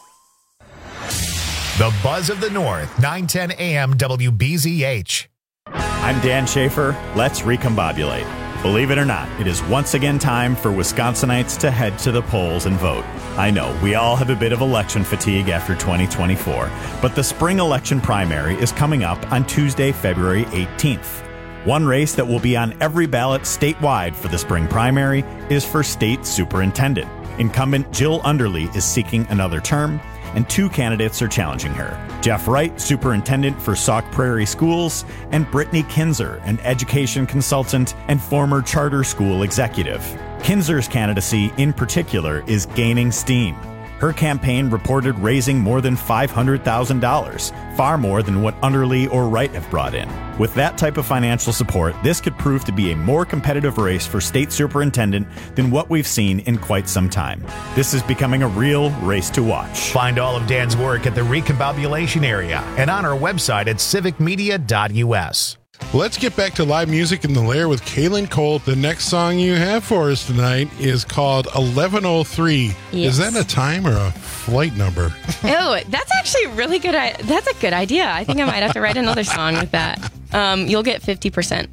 The Buzz of the North, 910 AM WBZH. I'm Dan Schaefer. Let's recombobulate. Believe it or not, it is once again time for Wisconsinites to head to the polls and vote. I know, we all have a bit of election fatigue after 2024, but the spring election primary is coming up on Tuesday, February 18th. One race that will be on every ballot statewide for the spring primary is for state superintendent. Incumbent Jill Underly is seeking another term, and 2 candidates are challenging her. Jeff Wright, superintendent for Sauk Prairie Schools, and Brittany Kinzer, an education consultant and former charter school executive. Kinzer's candidacy, in particular, is gaining steam. Her campaign reported raising more than $500,000, far more than what Underly or Wright have brought in. With that type of financial support, this could prove to be a more competitive race for state superintendent than what we've seen in quite some time. This is becoming a real race to watch. Find all of Dan's work at the Recombobulation area and on our website at civicmedia.us. Let's get back to live music in the Lair with Kaylin Cole. The next song you have for us tonight is called 1103. Yes. Is that a time or a flight number? Oh, that's actually really good. That's a good idea. I think I might have to write another song with that. You'll get 50%.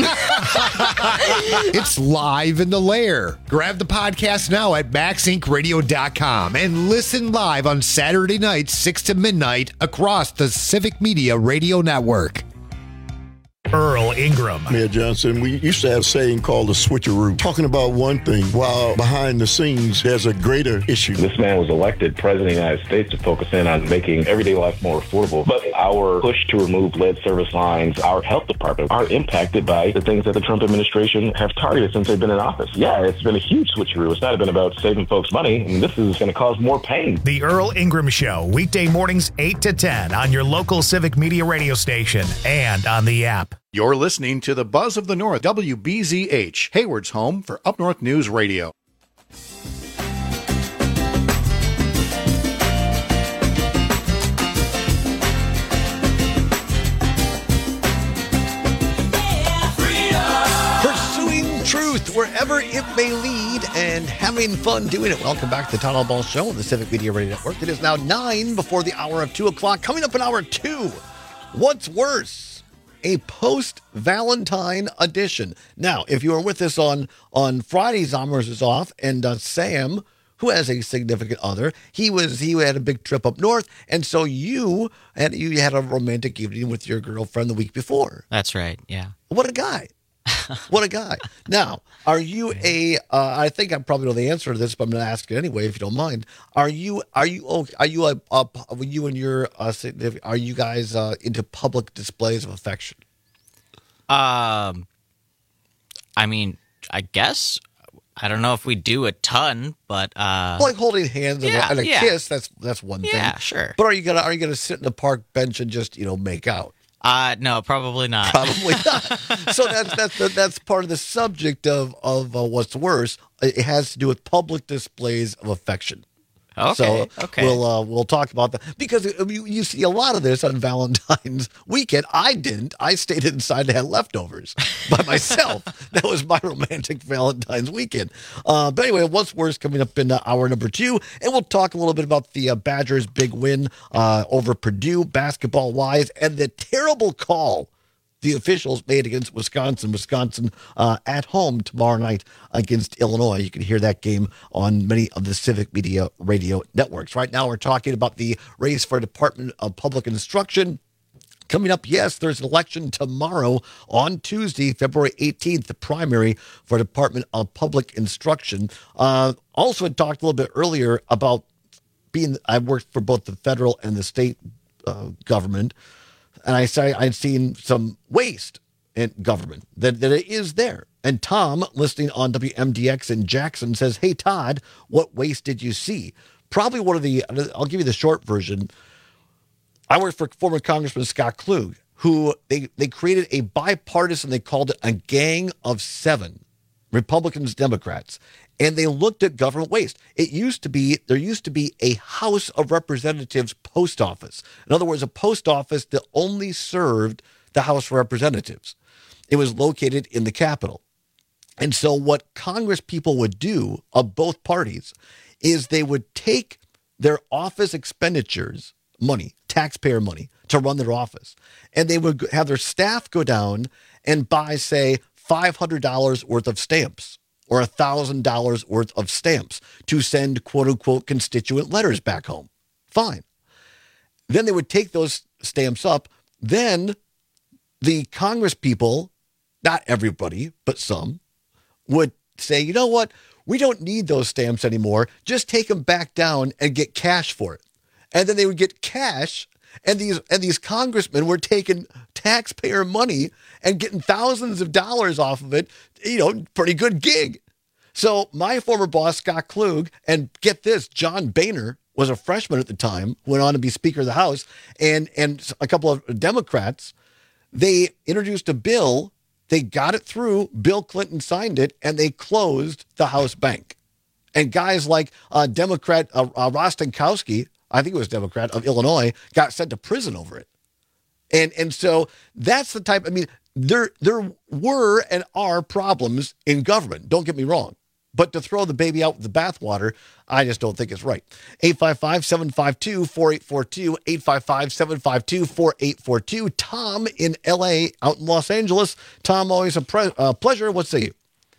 It's live in the Lair. Grab the podcast now at maxincradio.com and listen live on Saturday nights, 6 to midnight, across the Civic Media Radio Network. Earl Ingram. Mayor Johnson, we used to have a saying called the switcheroo, talking about one thing while behind the scenes there's a greater issue. This man was elected president of the United States to focus in on making everyday life more affordable. But our push to remove lead service lines, our health department, are impacted by the things that the Trump administration have targeted since they've been in office. Yeah, it's been a huge switcheroo. It's not been about saving folks money. I mean, this is going to cause more pain. The Earl Ingram Show, weekday mornings 8 to 10 on your local Civic Media radio station and on the app. You're listening to the Buzz of the North, WBZH, Hayward's home for Up North News Radio. Pursuing truth wherever it may lead and having fun doing it. Welcome back to the Town Hall Ball Show on the Civic Media Radio Network. It is now 9 before the hour of 2 o'clock. Coming up in hour 2, what's worse? A post-Valentine edition. Now, if you were with us on Friday, Zommers is off, and Sam, who has a significant other, he had a big trip up north, and so you had a romantic evening with your girlfriend the week before. That's right, yeah. What a guy. What a guy. Now, are you I think I probably know the answer to this, but I'm going to ask it anyway, if you don't mind. Are you guys into public displays of affection? I mean, I guess, I don't know if we do a ton, but like holding hands and a kiss, that's one thing. Yeah, sure. But are you gonna sit in the park bench and just, make out? No, probably not. Probably not. So that's part of the subject of what's worse. It has to do with public displays of affection. Okay. So we'll talk about that because you see a lot of this on Valentine's weekend. I didn't. I stayed inside and had leftovers by myself. That was my romantic Valentine's weekend. But anyway, what's worse coming up in hour number 2, and we'll talk a little bit about the Badgers' big win over Purdue basketball-wise and the terrible call the officials made against Wisconsin. Wisconsin at home tomorrow night against Illinois. You can hear that game on many of the Civic Media radio networks. Right now, we're talking about the race for Department of Public Instruction. Coming up, yes, there's an election tomorrow on Tuesday, February 18th, the primary for Department of Public Instruction. Also, I talked a little bit earlier about I worked for both the federal and the state government. And I'd seen some waste in government, that it is there. And Tom, listening on WMDX in Jackson, says, hey, Todd, what waste did you see? Probably I'll give you the short version. I worked for former Congressman Scott Klug, who they created a bipartisan, they called it a gang of 7, Republicans, Democrats. And they looked at government waste. There used to be a House of Representatives post office. In other words, a post office that only served the House of Representatives. It was located in the Capitol. And so what Congress people would do of both parties is they would take their office expenditures money, taxpayer money, to run their office. And they would have their staff go down and buy, say, $500 worth of stamps or $1,000 worth of stamps to send quote-unquote constituent letters back home. Fine. Then they would take those stamps up. Then the Congress people, not everybody, but some, would say, you know what? We don't need those stamps anymore. Just take them back down and get cash for it. And then they would get cash, and these congressmen were taking taxpayer money and getting thousands of dollars off of it. Pretty good gig. So my former boss, Scott Klug, and get this, John Boehner was a freshman at the time, went on to be Speaker of the House, and a couple of Democrats, they introduced a bill. They got it through. Bill Clinton signed it, and they closed the House bank. And guys like Democrat Rostenkowski, I think it was Democrat of Illinois, got sent to prison over it. And so that's the type. I mean, there were and are problems in government. Don't get me wrong. But to throw the baby out with the bathwater, I just don't think it's right. 855-752-4842, 855-752-4842. Tom in L.A., out in Los Angeles. Tom, always a pleasure. What say you?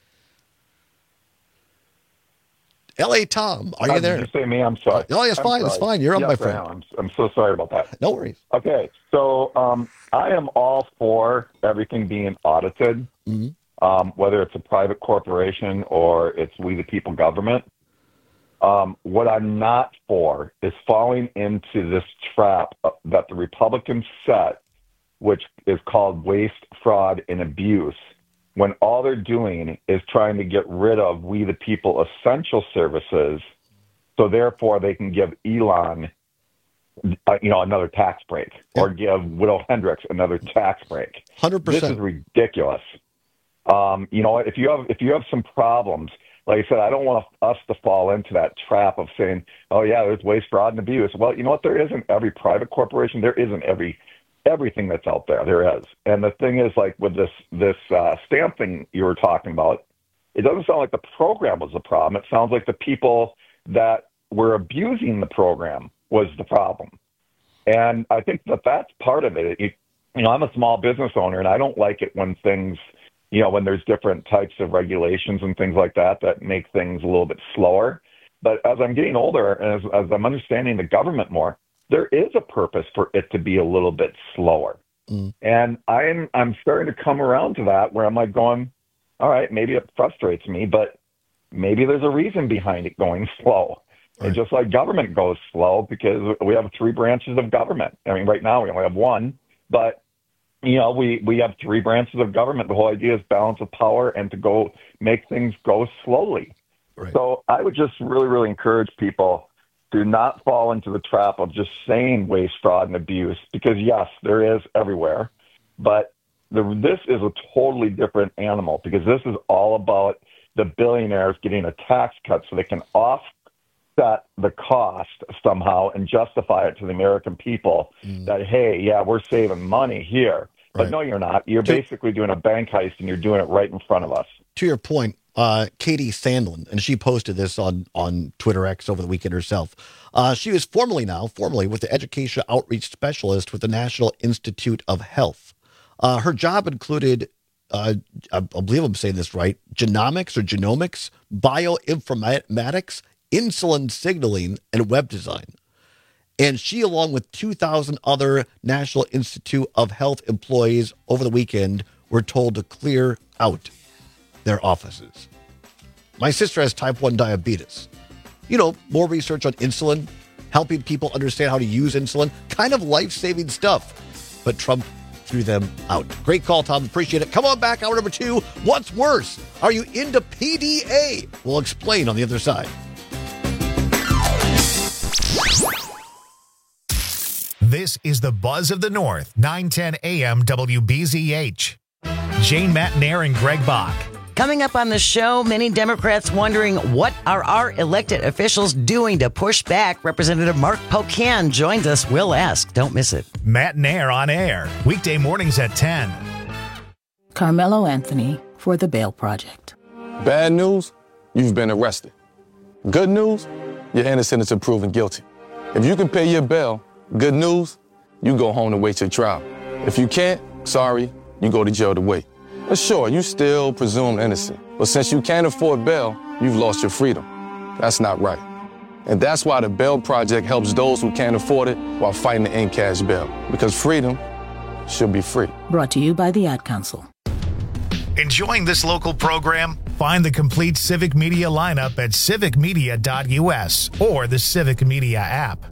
L.A. Tom, are you there? Did you say me? I'm sorry. Oh, it's fine. It's fine. You're up, my friend. I'm so sorry about that. No worries. Okay, so I am all for everything being audited. Mm-hmm. Whether it's a private corporation or it's we the people government. What I'm not for is falling into this trap that the Republicans set, which is called waste, fraud, and abuse, when all they're doing is trying to get rid of we the people essential services, so therefore they can give Elon another tax break, or give Widow Hendricks another tax break. 100%. This is ridiculous. If you have some problems, like I said, I don't want us to fall into that trap of saying, oh yeah, there's waste, fraud, and abuse. Well, you know what? There isn't every private corporation. There isn't everything that's out there. There is. And the thing is, like with this stamp thing you were talking about, it doesn't sound like the program was the problem. It sounds like the people that were abusing the program was the problem. And I think that's part of it. I'm a small business owner, and I don't like it when things, when there's different types of regulations and things like that make things a little bit slower. But as I'm getting older, and as I'm understanding the government more, there is a purpose for it to be a little bit slower. Mm. And I'm starting to come around to that, where I'm like going, all right, maybe it frustrates me, but maybe there's a reason behind it going slow. Right. And just like government goes slow, because we have 3 branches of government. I mean, right now we only have 1, but we have 3 branches of government. The whole idea is balance of power and to go make things go slowly. Right. So I would just really, really encourage people to not fall into the trap of just saying waste, fraud, and abuse, because yes, there is everywhere, but this is a totally different animal, because this is all about the billionaires getting a tax cut so they can offset the cost somehow and justify it to the American people that, hey, yeah, we're saving money here. But no, you're not. You're basically doing a bank heist, and you're doing it right in front of us. To your point, Katie Sandlin, and she posted this on Twitter X over the weekend herself. She was formerly with the Education Outreach Specialist with the National Institute of Health. Her job included, I believe I'm saying this right, genomics, bioinformatics, insulin signaling, and web design. And she, along with 2,000 other National Institute of Health employees over the weekend, were told to clear out their offices. My sister has type 1 diabetes. More research on insulin, helping people understand how to use insulin, kind of life-saving stuff. But Trump threw them out. Great call, Tom. Appreciate it. Come on back. Hour number 2. What's worse? Are you into PDA? We'll explain on the other side. This is the Buzz of the North, 910 AM WBZH. Jane McNair and Greg Bach. Coming up on the show, many Democrats wondering what are our elected officials doing to push back. Representative Mark Pocan joins us. We'll ask. Don't miss it. Matt Nair on air, weekday mornings at 10. Carmelo Anthony for the Bail Project. Bad news, you've been arrested. Good news, you're innocent until proven guilty. If you can pay your bail, Good news, you go home to wait your trial. If you can't, sorry, you go to jail to wait. But sure, you still presumed innocent. But since you can't afford bail, you've lost your freedom. That's not right. And that's why the Bail Project helps those who can't afford it while fighting to end cash bail. Because freedom should be free. Brought to you by the Ad Council. Enjoying this local program? Find the complete Civic Media lineup at civicmedia.us or the Civic Media app.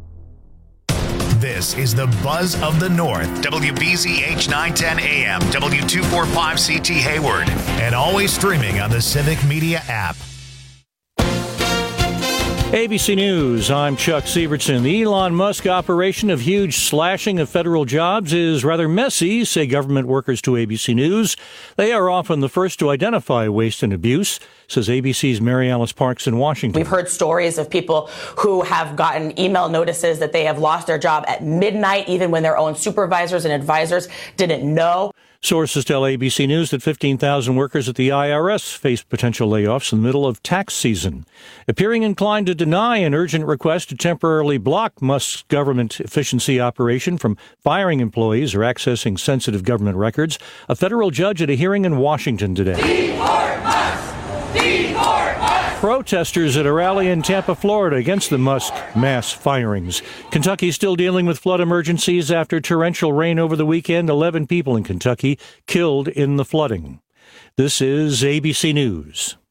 This is the Buzz of the North, WBZH 910 AM, W245CT Hayward, and always streaming on the Civic Media app. ABC News, I'm Chuck Sievertson. The Elon Musk operation of huge slashing of federal jobs is rather messy, say government workers to ABC News. They are often the first to identify waste and abuse, says ABC's Mary Alice Parks in Washington. We've heard stories of people who have gotten email notices that they have lost their job at midnight, even when their own supervisors and advisors didn't know. Sources tell ABC News that 15,000 workers at the IRS face potential layoffs in the middle of tax season. Appearing inclined to deny an urgent request to temporarily block Musk's government efficiency operation from firing employees or accessing sensitive government records, a federal judge at a hearing in Washington today. Deport Musk! Deport Musk! Protesters at a rally in Tampa, Florida against the Musk mass firings. Kentucky still dealing with flood emergencies after torrential rain over the weekend. 11 people in Kentucky killed in the flooding. This is ABC News.